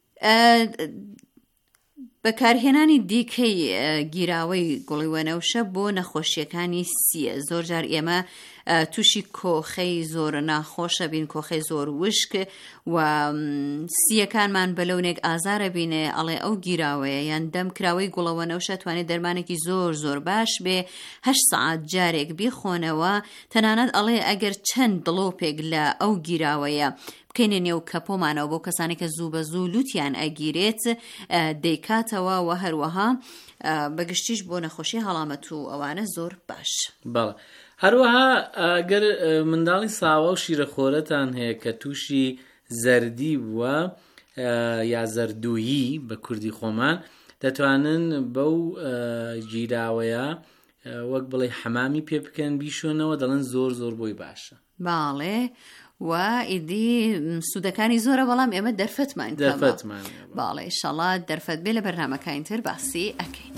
بەکارهێنانی دیکەی گیراوەی گوڵی وەنەوشە بۆ نەخۆشیەکانی سیە. زۆر جار ئێمە تووشی کۆخەی زۆر ناخۆشە بین، کۆخەی زۆر وشک و سیەکانمان بەلەونێک ئازارە بینێ ئەڵێ ئەو گیراوەیە یان دەم کراوەی گوڵەوە نەوشە توانێت دەرمانێکی زۆر زۆر باش بێ. هەشت سەعات جارێک بیخۆنەوە تەنانەت ئەڵێ ئەگەر چەند دڵۆپێک لە ئەو گیراوەیە بکەینە نێو کەپۆمانەوە بۆ کەسانی کە زوو بە زوو لوتیان ئەگیرێت دەیکاتەوە و هەروەها بەگشتیش بۆ نەخۆشی هەڵامەت و ئەوانە زۆر باش. بەڵێ هەروەها ئەگەر منداڵی ساوە و شیرەخۆرەتان هەیە کە تووشی زەردی بووە یا زەردوویی بە کوردی خۆمان دەتوانن بەو گیراوەیە وەک بڵێ حەمامی پێ بکەن بیشۆنەوە، دەڵێن زۆر زۆر بۆی باشە. باڵێ و ئیدی سوودەکانی زۆرە بەڵام ئێمە دەرفەتمان دەرفەتمان باڵێ ئینشەڵا دەرفەت بێ لە بەرنامەکانی تر باسی ئەکەین.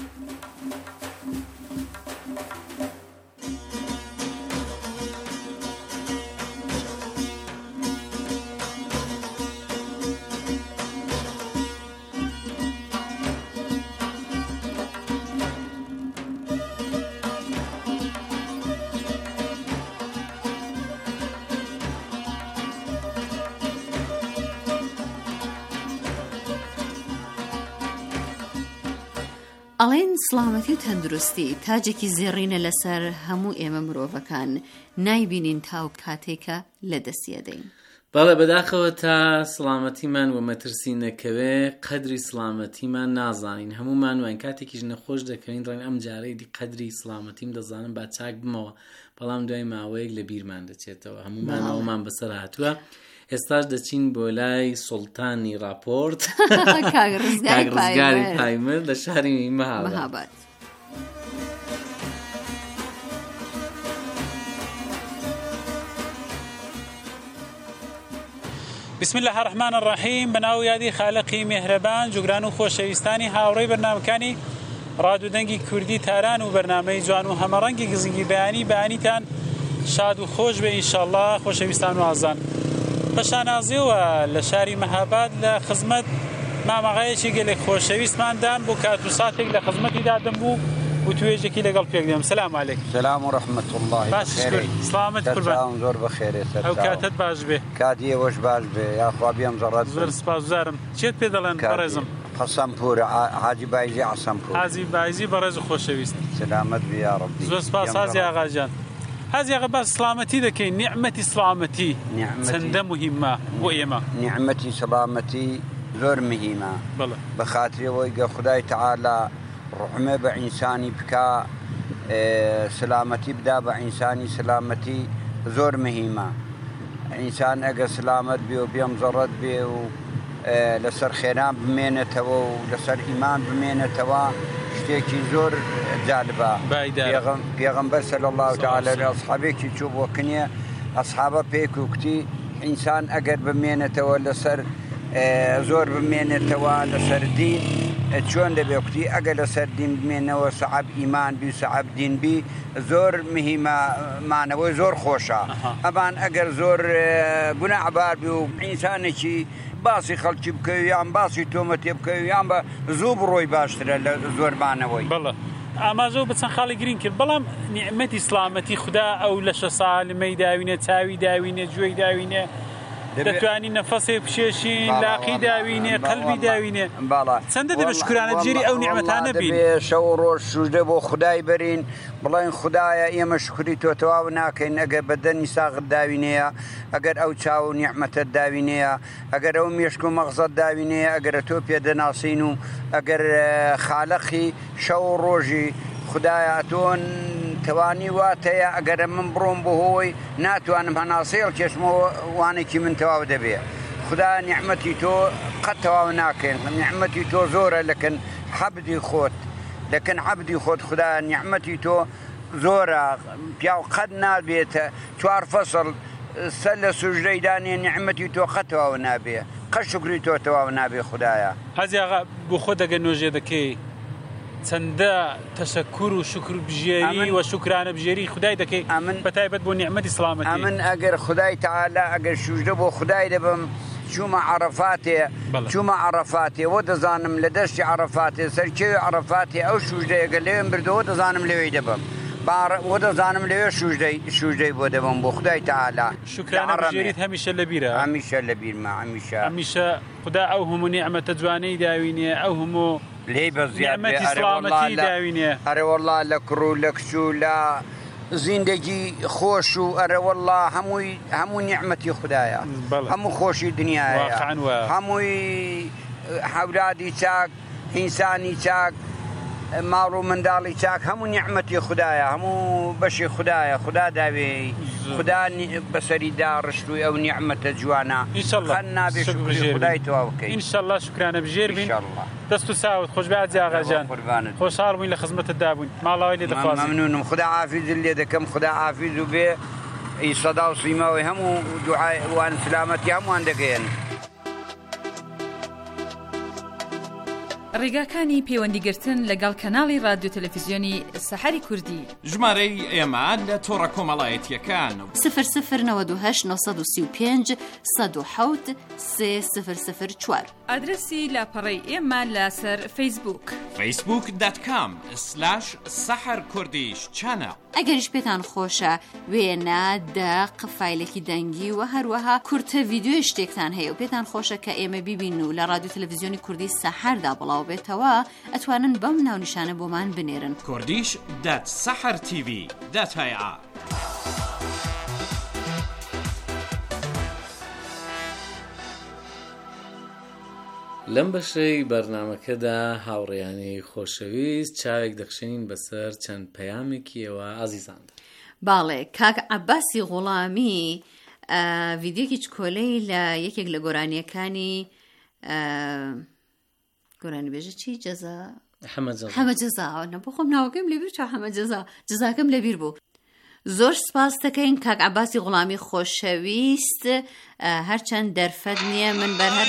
ئەڵێن سڵامەتی و تەندروستی تاجێکی زێڕینە لەسەر هەموو ئێمە مرۆڤەکان، نایبینین تاو کاتێکە لە دەستیەدەین. بەڵێ بەداخەوە تا سڵامەتیمان و مەترسی نەکەوێ قەدری سڵامەتیمان نازانین. هەمومان وان کاتێکیش نەخۆش دەکەین ڕێن ئەم جارەی دی قەدری سڵامەتیم دەزانم با چاک بمەوە، بەڵام دوای ماوەیەک لە بیرمان دەچێتەوە. هەمومان ئەومان بەسەر هاتووە. ئێستاش دەچین بۆ لای سوڵتانی راپۆرت کاگڕزگاری پایمر لە شاری مەهاباد. بسم الله الرحمن الرحیم. بەناو یادی خالقی میهرەبان جوگران و خۆشەویستانی هاوڕێی بەرنامەکانی ڕادیۆ دەنگی کوردی تاران و بەرنامەی جوان و هەمەڕەنگی گزنگی بەیانی بەیانیتان شاد و خۆش بێ ئینشەڵڵا خۆشەویستان و ئازان. بەشانازیەوە لە شاری مەهاباد لە خزمەت مامەغایەکی گەلێک خۆشەویستماندان بۆ کات و ساتێک لە خزمەتی دادەم بوو و توێژێکی لەگەڵ پێک دێم. سلام عەلەیکم. سلام و ڕەحمەت الله. باش سلامت قوربان. زۆر بەخێرێ سەر ئەو کاتت باش بێ. کاتی ئێوەش باش بێ. یاخوا بیام زەڕەت. زۆر سپاسگوزارم. چێت پێ دەڵێن بەڕێزم؟ حەسەنپور حاجی بایزی حەسەنپور. حاجی بایزی بەڕێز و خۆشەویست. سلامت بێ یا ڕەبی. زۆر سپاس حاجی ئاغاجان. حاجی ئاغا باس سلامەتی دەکەین. نیعمەتی سلامەتی چەندە موهیمە بۆ ئێمە. نیعمەتی سلامەتی زۆر مهمە. بەڵێ بەخاترەوەی گە خودای تەعالا ڕحمە بە ئینسانی بکا، سلامەتی بدا بە ئینسانی. سلامەتی زۆر مهمە. ئینسان ئەگە سلامەت بێ و بێم زەڕەت بێ و لەسەر خێران بمێنێتەوە و لەسەر ئیمان بمێنێتەوە شتێکی زۆر جالبە. پێغەمبەر صلی الله تعالی علیه ئەصحابێکی چوو بۆ کنیە، ئەصحابە پێک و کتی ئینسان ئەگەر بمێنێتەوە لەسەر زۆر بمێنێتەوە لەسەر دین چۆن دەبێ کوتی ئەگەر لەسەر دین بمێنەوە سەعاب ئیمان بی سەعاب دین بی زۆر مهمە مانەوەی زۆر خۆشە. ئەمان ئەگەر زۆر گوناحبار بی و ئینسانێکی باسی خەڵکی بکەوی یان باسی تۆمەتێ بکەوی یان بە زوو بڕۆی باشترە لە زۆربانەوەی. بەڵێ ئاماژەوە بچەند خاڵی گرین کرد، بەڵام نیعمەتی سلامەتی خوددا ئەو لە شە ساڵمەی داوینە، چاوی داوینە، گوێی داوینە، دەتوانین نەفەسێ بشێشین، لاقی داوینێ، قەلبی داوینێ. چەندە دەبێت شکرانە جێری ئەو نیعمەتانە بین. شەو و ڕۆژ سوژدە بۆ خودای بەرین بڵێن خودایە ئێمە شکری تۆ تەواو ناکەین ئەگەر بەدەنی ساغت داوینەیە، ئەگەر ئەو چاو و نیعمەتت داوینەیە، ئەگەر ئەو مێشک و مەغزەت داوینەیە، ئەگەر تۆ پێدەناسین و ئەگەر خالقی شەو و ڕۆژی خودایە تۆن توانی واتەیە ئەگەرە من بڕۆم بۆ هۆی ناتوانم هەناسەیەڵ کێشمەوە وانێکی من تەواو دەبێ. خدا نیعمەتی تۆ قەت تەواو ناکەین. نیعمەتی تۆ زۆرە لەکن حەبدی خۆت لكن عبدی خۆت خدا نیعمەتی تۆ زۆرە پیا و قەت نابێتە چوار فەسڵ سەر لە سوژدەی دانێ نیعمەتی تۆ قەتەواو نابێ قەت شکری تۆ تەواو نابێ خدایە. حەزی ئاغا بۆ خۆ دەگە نوێژێ دەکەی چەندە تەشەکر و شکر بژێری و شکرانە بژێری خدای دەکەی بەتایبەت بۆ نیعمەتی سڵامەتی. ئەمن ئەگەر خدای تەعالا ئەگەر شوژدە بۆ خدای دەبم چوومە عەرەفاتێ چوومە عەرەفاتێ وە دەزانم لە دەشتی عەرەفاتێ سەرکێوی عەرەفاتێ ئەو شوژدەیە ئەگەر لەوێم بردەوە دەزانم لەوێی دەبم وە دەزانم لەوێ شوژدەی شوژدەی بۆ دەبم بۆ خدای تەعالا. شکرانە بژێریت هەمیشە لەبیرە؟ هەمیشە لەبیرمە هەمیشە هەمیشە خدا ئەو هەموو نیعمەتە جوانەی داوینێ ئەو هەموو لێی بەزیاد سڵامەتی داوینێ ئەرە وەڵڵا لە کوڕ و لە کچ و لە زیندگی خۆش و ئەرە وەڵڵا هەمووی هەموو نیعمەتی خدایە هەموو خۆشی دنیاە هەمووی حەورادی چاک ئینسانی چاک ماڵ و منداڵی چاک هەموو نیعمەتی خدایە هەموو بەشی خدایە خدا داوێ خدا بەسەری داڕشتوی ئەو نیعمەتە جوانە خەن نابێ شکری خدای تەواو بکەیت ئینشەڵڵا شکرانە بژێر بین دەست و ساوت خۆش بە ئاجی ئاغاجان خۆشحاڵ بووین لە خزمەتت دابووین ماڵاوای لێ دەخوازم. مەمنونم خدا حافیزت لێ دەکەم خدا حافیز و بێ ئیسەدا و سیماوی هەموو دوعای وان سلامەتی هەمووان دەگەیەن. ڕێگاکانی پەیوەندیگرتن لەگەڵ کەناڵی رادیۆ تەلەڤیزیۆنی سەحەری کوردی ژمارەی ئێمە لە تۆڕە کۆمەڵایەتیەکان سفر سفر نەوەد و هەشت نۆ سەد و سی و پێنج سەد و حەوت سێ سفر سفر چوار ئادرسی لاپەڕەی ئێمە لەسەر فەیسبووک فەیسبووک دات کام سلاش سەحەر کوردیش چانە. ئەگەریش پێتان خۆشە وێنە دەق فایلێکی دەنگی و هەروەها کورتە ڤیدیۆی شتێکتان هەیە و پێتان خۆشە کە ئێمە بیبین و لە رادیۆ تەلەڤیزیۆنی کوردی سەحەردا بڵاو بێتەوە ئەتوانن بەم ناونیشانە بۆمان بنێرن کوردیش دات سەحەر تیڤی دات هەیە. لەم بەشەی بەرنامەکەدا هاوڕێیانی خۆشەویست چاوێک دەخشێنین بەسەر چەند پەیامێکیەوە ئازیزان. باڵێ کاک عەباسی غوڵامی ڤیدیۆکی کۆلەی لە یەکێک لە گۆرانیەکانی گۆرانی بێژە چی جەزا حەمە جەزا بۆ خۆم ناوەکەم لەبیر چا حەمە جەزا جەزاکەم لەبیر بوو. زۆر سپاس دەکەین کاک عەباسی غوڵامی خۆشەویست هەرچەند دەرفەت نییە من بەرهەر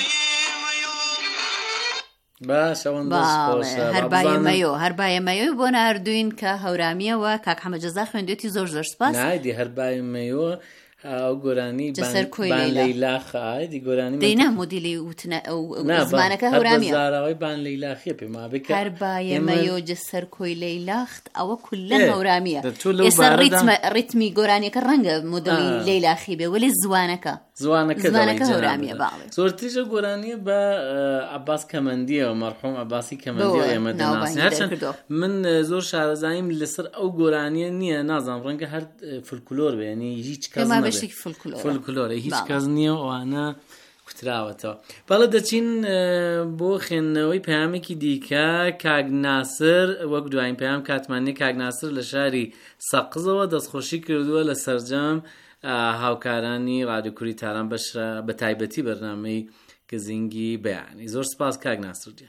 هەر بایەمەیۆ هەر بایەمەیۆ بۆ ناردوین کە هەورامیەوە کاک حەمە جەزا خوێندێتی زۆر زۆر سپاس. نایدی هەر بایەمەیۆ ئەو گۆرانی بان لەیلا خایدی گۆرانی دەینا مۆدیلی وتنە ئەو زمانەکە هەورامیە زاراوەی بان لەیلاخیە پێما بکە هەر بایەمەیۆ جەسەر کۆی لەیلاخت ئەوە کولەن هەورامیە. ئێستا ڕیتمی گۆرانیەکە ڕەنگە مۆدلی لەیلاخی بێ وەلی زوانەکە زوانەکە هەورامیە. باڵێ زۆرتریژە گۆرانیە بە عەباس کەمەندیەوە مەرحوم عەباسی کەمەندیەوە ئێمە دەناسین. هەرچەند من زۆر شارەزاییم لەسەر ئەو گۆرانیە نییە نازانم ڕەنگە هەر فولکلۆر بێ ینی هیچ کەس فولکلۆرە هیچ کەس نییە ئەوانە کوتراوەتەوە. بەڵێ دەچین بۆ خوێندنەوەی پەیامێکی دیکە. کاک ناسر وەک دوایین پەیام کاتمانی کاک ناسر لە شاری سەقزەوە دەستخۆشی کردووە لە سەرجەم هاوکارانی رادیۆ کوردی تاران بە تایبەتی بەرنامەی گزینگی بەیانی. زۆر سپاس کاک ناسر جان.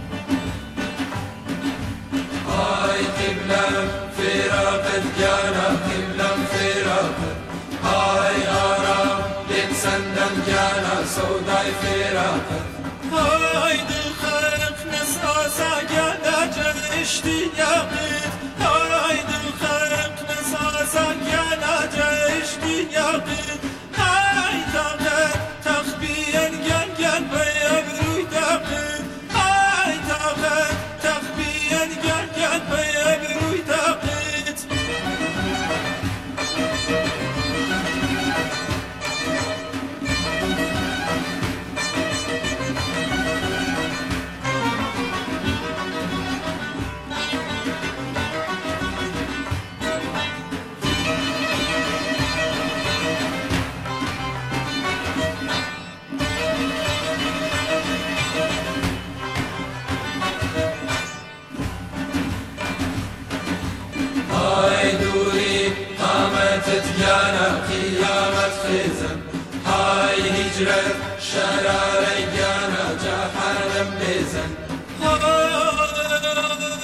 هاي قبلة فراقت جانا قبلة فراقت هاي آرام لتسندم جانا سوداي فراقت هاي دل خلق نساسا جانا جل اشتياقت هاي دل خلق نساسا جانا جل اشتياقت هاي طاقت تخبيا جن جن بيبروي طاقت هاي طاقت تخبيا جن جن بيبروي طاقت تتيانا قيامة خزن هاي هجرة شراري جانا جحانا بزن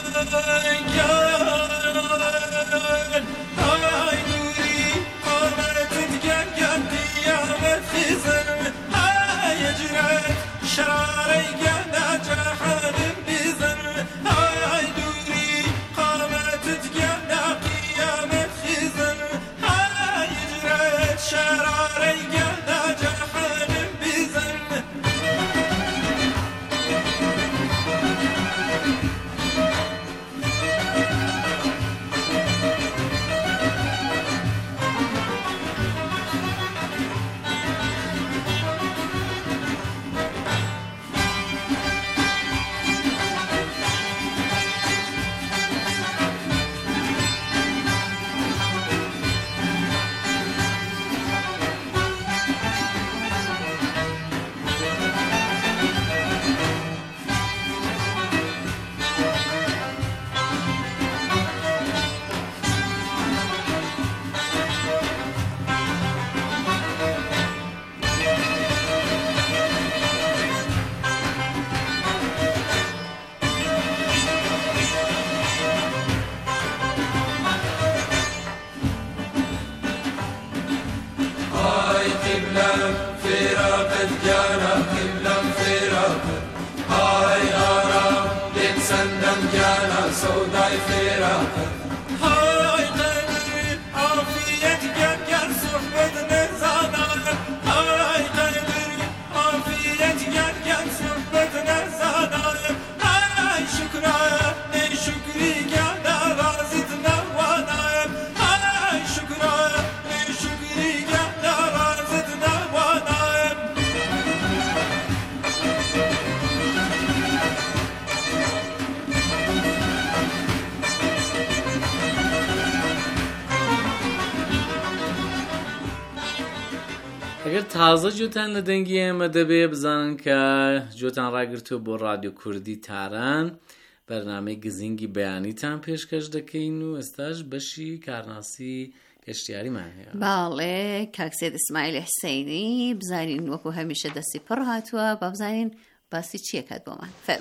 ئەگەر تازە جوتان لە دەنگی ئێمە دەبێ بزانن کە جوتان ڕاگرتووە بۆ رادیۆ کوردی تاران بەرنامەی گزینگی بەیانیتان پێشکەش دەکەین و ئێستاش بەشی کارناسی گەشتیاریمان هەیە. باڵێ کاکسێت ئیسماعیل حسەینی بزانین وەکو هەمیشە دەستی پڕ هاتووە با بزانین باسی چیە کات بۆمان فەر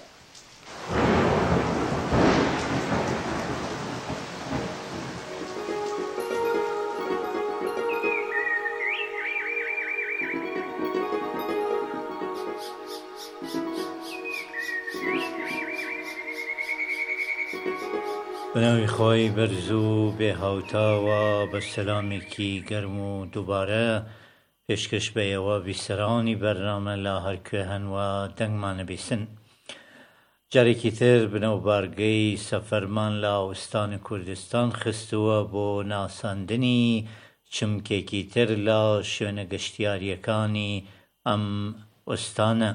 بەناوی خۆی بەرز و بێ هاوتاوە بە سەلامێکی گەرم و دووبارە پێشکەش بە ئێوە بیسەرانی بەرنامە لە هەرکوێ هەنوە دەنگمانە بیسن. جارێکی تر بنەوبارگەی سەفەرمان لە ئاوستانی کوردستان خستووە بۆ ناساندنی چمکێکی تر لە شوێنە گەشتیاریەکانی ئەم ئوستانە.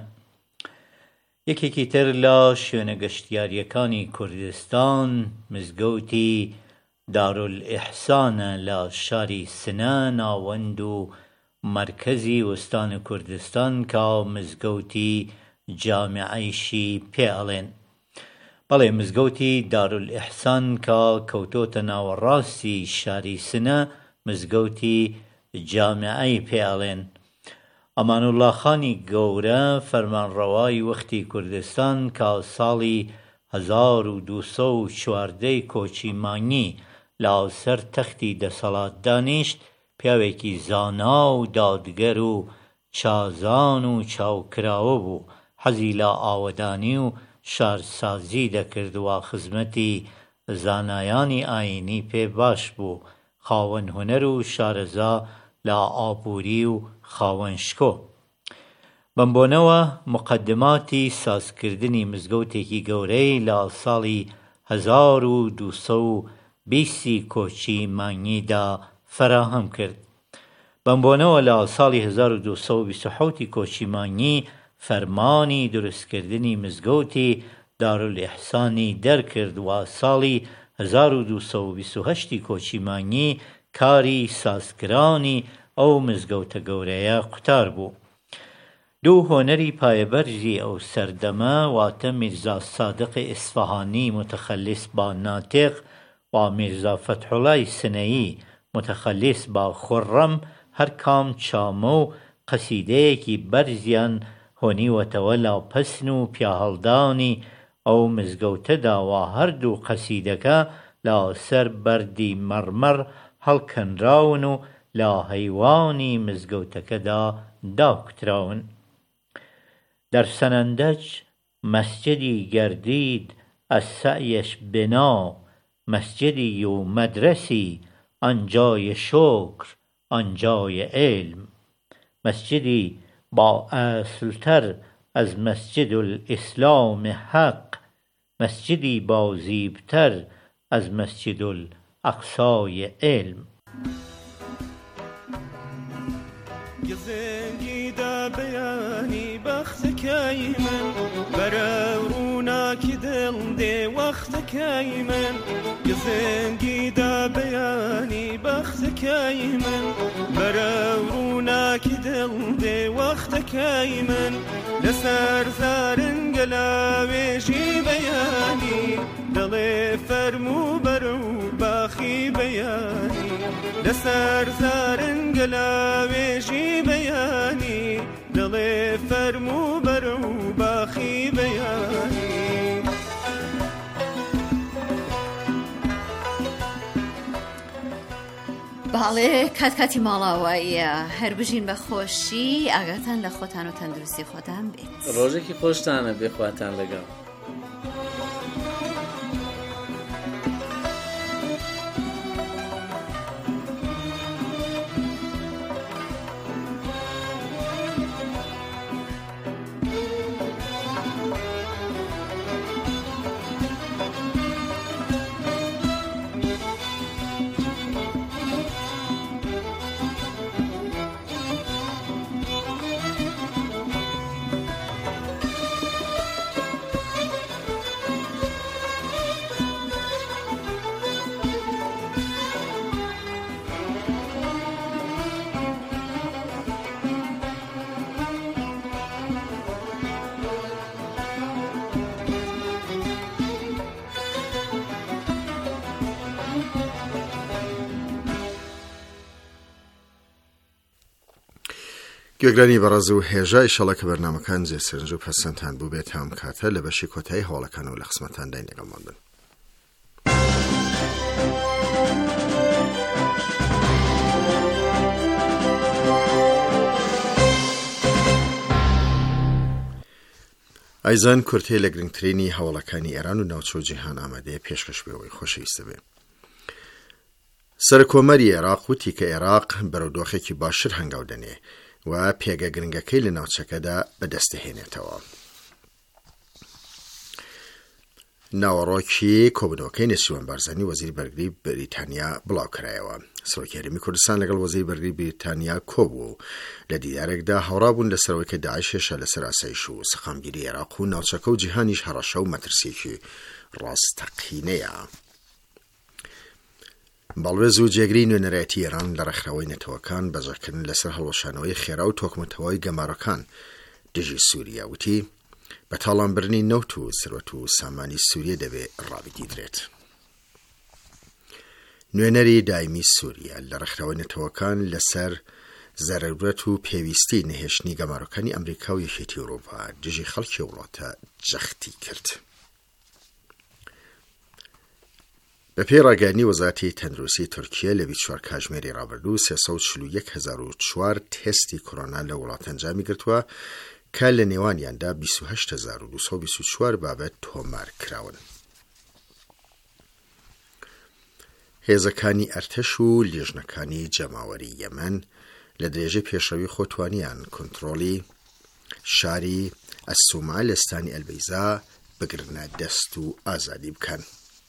یەکێکی تر لە شوێنە گەشتیاریەکانی کوردستان مزگەوتی دارولئیحسانە لە شاری سنە ناوەند و مرکزی وستانی کوردستان کە مزگەوتی جامعەیشی پێ ئەڵێن. بەڵێ مزگەوتی دارولئیحسان کە کەوتۆتە ناوەڕاستی شاری سنە مزگەوتی جامعەی پێ ئەڵێن. ئەمانوڵڵا خانی گەورە فەرمانڕەوای وەختی کوردستان کە ساڵی هەزار و دووسە و چواردەی کۆچی مانگی لاوسەر تەختی دەسەڵات دانیشت، پیاوێکی زانا و دادگەر و چازان و چاوکراوە بوو. حەزی لە ئاوەدانی و شارسازی دەکردوە، خزمەتی زانایانی ئاینی پێ باش بوو، خاوەن هونەر و شارەزا لە ئابووری و خاوەن شکۆ. بەمبۆنەوە مقدماتی سازکردنی مزگەوتێکی گەورەی لە ساڵی هەزار و دووسە و بیستی کۆچی مانگیدا فراهەم کرد. بەمبۆنەوە لە ساڵی هەزار و دووسە و بیست و حەوتی کۆچی مانگی فەرمانی دروستکردنی مزگەوتی دارولئیحسانی دەرکرد و ساڵی هەزار و دووسە و بیست و هەشتی کۆچی مانگی کاری سازکرانی ئەو مزگەوتە گەورەیە قوتار بوو. دوو هۆنەری پایەبەرزی ئەو سەردەمە واتە میرزا سادقی ئیسفەهانی متەخەلیس با ناتێق و میرزا فەتحوڵای سنەیی متەخەلیس با خوڕەم هەر کام چامە و قەسیدەیەکی بەرزیان هۆنیوەتەوە لاپەسن و پیاهەڵدانی ئەو مزگەوتە داوا هەردوو قەسیدەکە لا سەر بەردی مەرمەر هەڵکەنراون و لا هەیوانی مزگەوتەکەدا داکتراون. در سنندج مسجدی گردید از سعیش بنا، مسجدی و مدرسی آنجای شکر آنجای علم، مسجدی با اصلتر از مسجد الاسلام حق، مسجدی با زیبتر از مسجد الاقصای علم. گزنگی دا بیانی بخت کی من برونا کی دل دی وقت کی من گزنگی دا بیانی بخت کی من برونا کی دل دی وقت کی من لسر زارن گلاویشی بیانی دل فرمو برو باخی بیانی لسر زارن گلاویشی بیانی دل فرمو برو باخی بیانی. باڵێ کات کاتی ماڵاواییە هەر بژین بە خۆشی ئاگاتان لە خۆتان و تەندروستی خۆتان بێت. ڕۆژێکی خۆشتانە بێخواتان لەگەڵ. گوێگرانی بەڕێز و هێژە ئیشەڵە کە بەرنامەکان جێسەرنج و پەسەندتان بوو بێت هەم کاتە لە بەشی کۆتایی هەواڵەکان و لە خزمەتتان داین لەگەڵمان بن. ئایزان کورتێ لە گرنگترینی هەواڵەکانی ئێران و ناوچە جیهان ئامادەیە پێشکەش بێەوەی خۆشەویستە بێ. سەرکۆمەری عێراق وتی کە عێراق بەرەودۆخێکی باشتر هەنگاو دەنێ و پێگە گرنگەکەی لە ناوچەکەدا بەدەستدەهێنێتەوە. ناوەڕۆکی کۆبنەوەکەی نێچیروان بارزانی وەزیری بەرگری بریتانیا بڵاوکرایەوە. سەرۆکی هەرێمی کوردستان لەگەڵ وەزیری بەرگری بریتانیا کۆبوو و لە دیدارێکدا هەوڕابوون لەسەرەوەی کە داعش هێشە لەسەر ئاسایش و سەخامگیری عێراق و ناوچەکە و جیهانیش هەڕەشە و مەترسیەکی ڕاستەقینەیە. باڵوێز و جێگری نوێنەرایەتی ئێران لە ڕێکخراوەی نەتەوەکان بەجێکردن لەسەر هەڵوەشانەوەی خێرا و تۆکمەتەوەی گەمارەکان دژی سووریا وتی بە تاڵانبرنی نەوت و سروەت و سامانی سووریە دەبێ ڕابگیدرێت. نوێنەری دایمی سووریا لە ڕێکخراوەی نەتەوەکان لەسەر زەرورەت و پێویستی نەهێشتنی گەمارەکانی ئەمریکا و یەکێتی ئەوروپا دژی خەڵکی وڵاتە جەختی کرد. بە پێی ڕاگەیاندنی وەزارەتی تەندروستی تورکیە لە بیست و چوار کاتژمێری ڕابردوو سێسەد و چل و یەک هەزار و چوار تێستی کۆرۆنا لە وڵات ئەنجامی گرتووە کە لە نێوانیاندا بیست و هەشت هەزار و دووسەد و بیست و چوار بابەت تۆمار کراون. هێزەکانی ئەرتەش و لیژنەکانی جەماوەری یەمەن لە درێژەی پێشەوی خۆتوانیان کۆنتڕۆلی شاری ئەسوما لە ستانی ئەلبەیزا بگرنە دەست و ئازادی بکەن.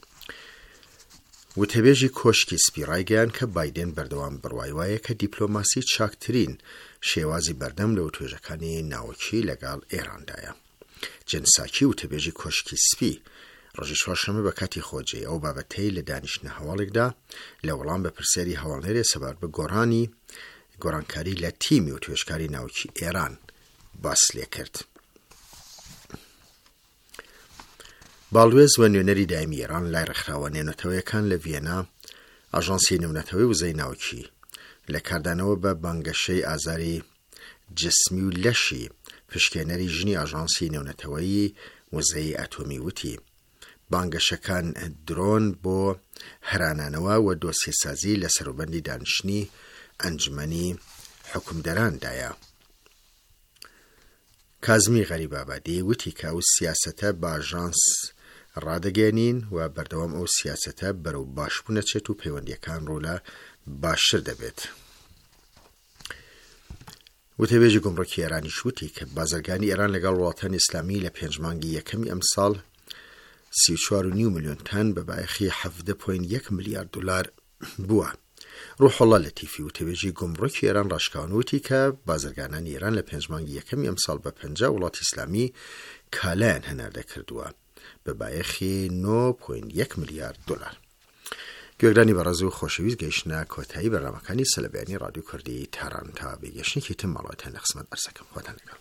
وتەبێژی کۆشکی سپی ڕایگەیان کە بایدێن بەردەوام بڕوای وایە کە دیپلۆماسی چاکترین شێوازی بەردەم لە وتوێژەکانی ناوەکی لەگەڵ ئێراندایە. جنساکی وتەبێژی کۆشکی سپی ڕۆژی چوارشەممە بە کاتی خۆجێ ئەو بابەتەی لە دانیشتنە هەواڵێکدا لە وەڵام بە پرسیاری هەواڵنەرێ سەبار بە گۆڕانی گۆڕانکاری لە تیمی وتوێژکاری ناوکی ئێران باس لێ کرد. باڵوێز و نوێنەری دایمی ئێران لای ڕێکخراوە نێونەتەوەیەکان لە ڤیێنا ئاژانسی نێونەتەوەی وزەی ناوکی لە کاردانەوە بە بانگەشەی ئازاری جسمی و لەشی پشکێنەری ژنی ئاژانسی نێونەتەوەیی وزەی ئەتۆمی وتی بانگەشەکان درۆن بۆ هەرانانەوە و دۆسیێسازی لە سەروبەندی دانیشتنی ئەنجمەنی حکومدەراندایە. کازمی غەریبابادی وتی کە ئەو سیاسەتە باژانس ڕادەگەێنین و بەردەوام ئەو سیاسەتە بەرەو باشبوونەچێت و پەیوەندیەکان ڕۆلە باشتر دەبێت. وتەبێژی گومڕۆکی ئێرانیش وتی کە بازرگانی ئێران لەگەڵ وڵاتانی ئیسلامی لە پێنج مانگی یەکەمی ئەم ساڵ سی و چوار و نیو ملیۆن تان بە بایەخی حەڤدە پۆینت یەک ملیارد دلار بووە. ڕوحڵڵا لەتیفی وتەبێژی گومڕۆکی ئێران ڕاشکاون وتی کە بازرگانانی ئێران لە پێنج مانگی یەکەمی ئەم ساڵ بە پەنجا وڵاتی ئیسلامی کالایان هەناردە کردووە بە بایەخی نۆ پۆینت یەک ملیارد دلار. گوێگرانی بەڕێز و خۆشەویست گەیشتنە کۆتایی بەرنامەکانی سەلەبەیانی ڕادیۆ کوردی تاران تا بێگەشتێکی تم ماڵەوەتان لە قسمەت بەرزەکەم. خۆتان لەگەڵ.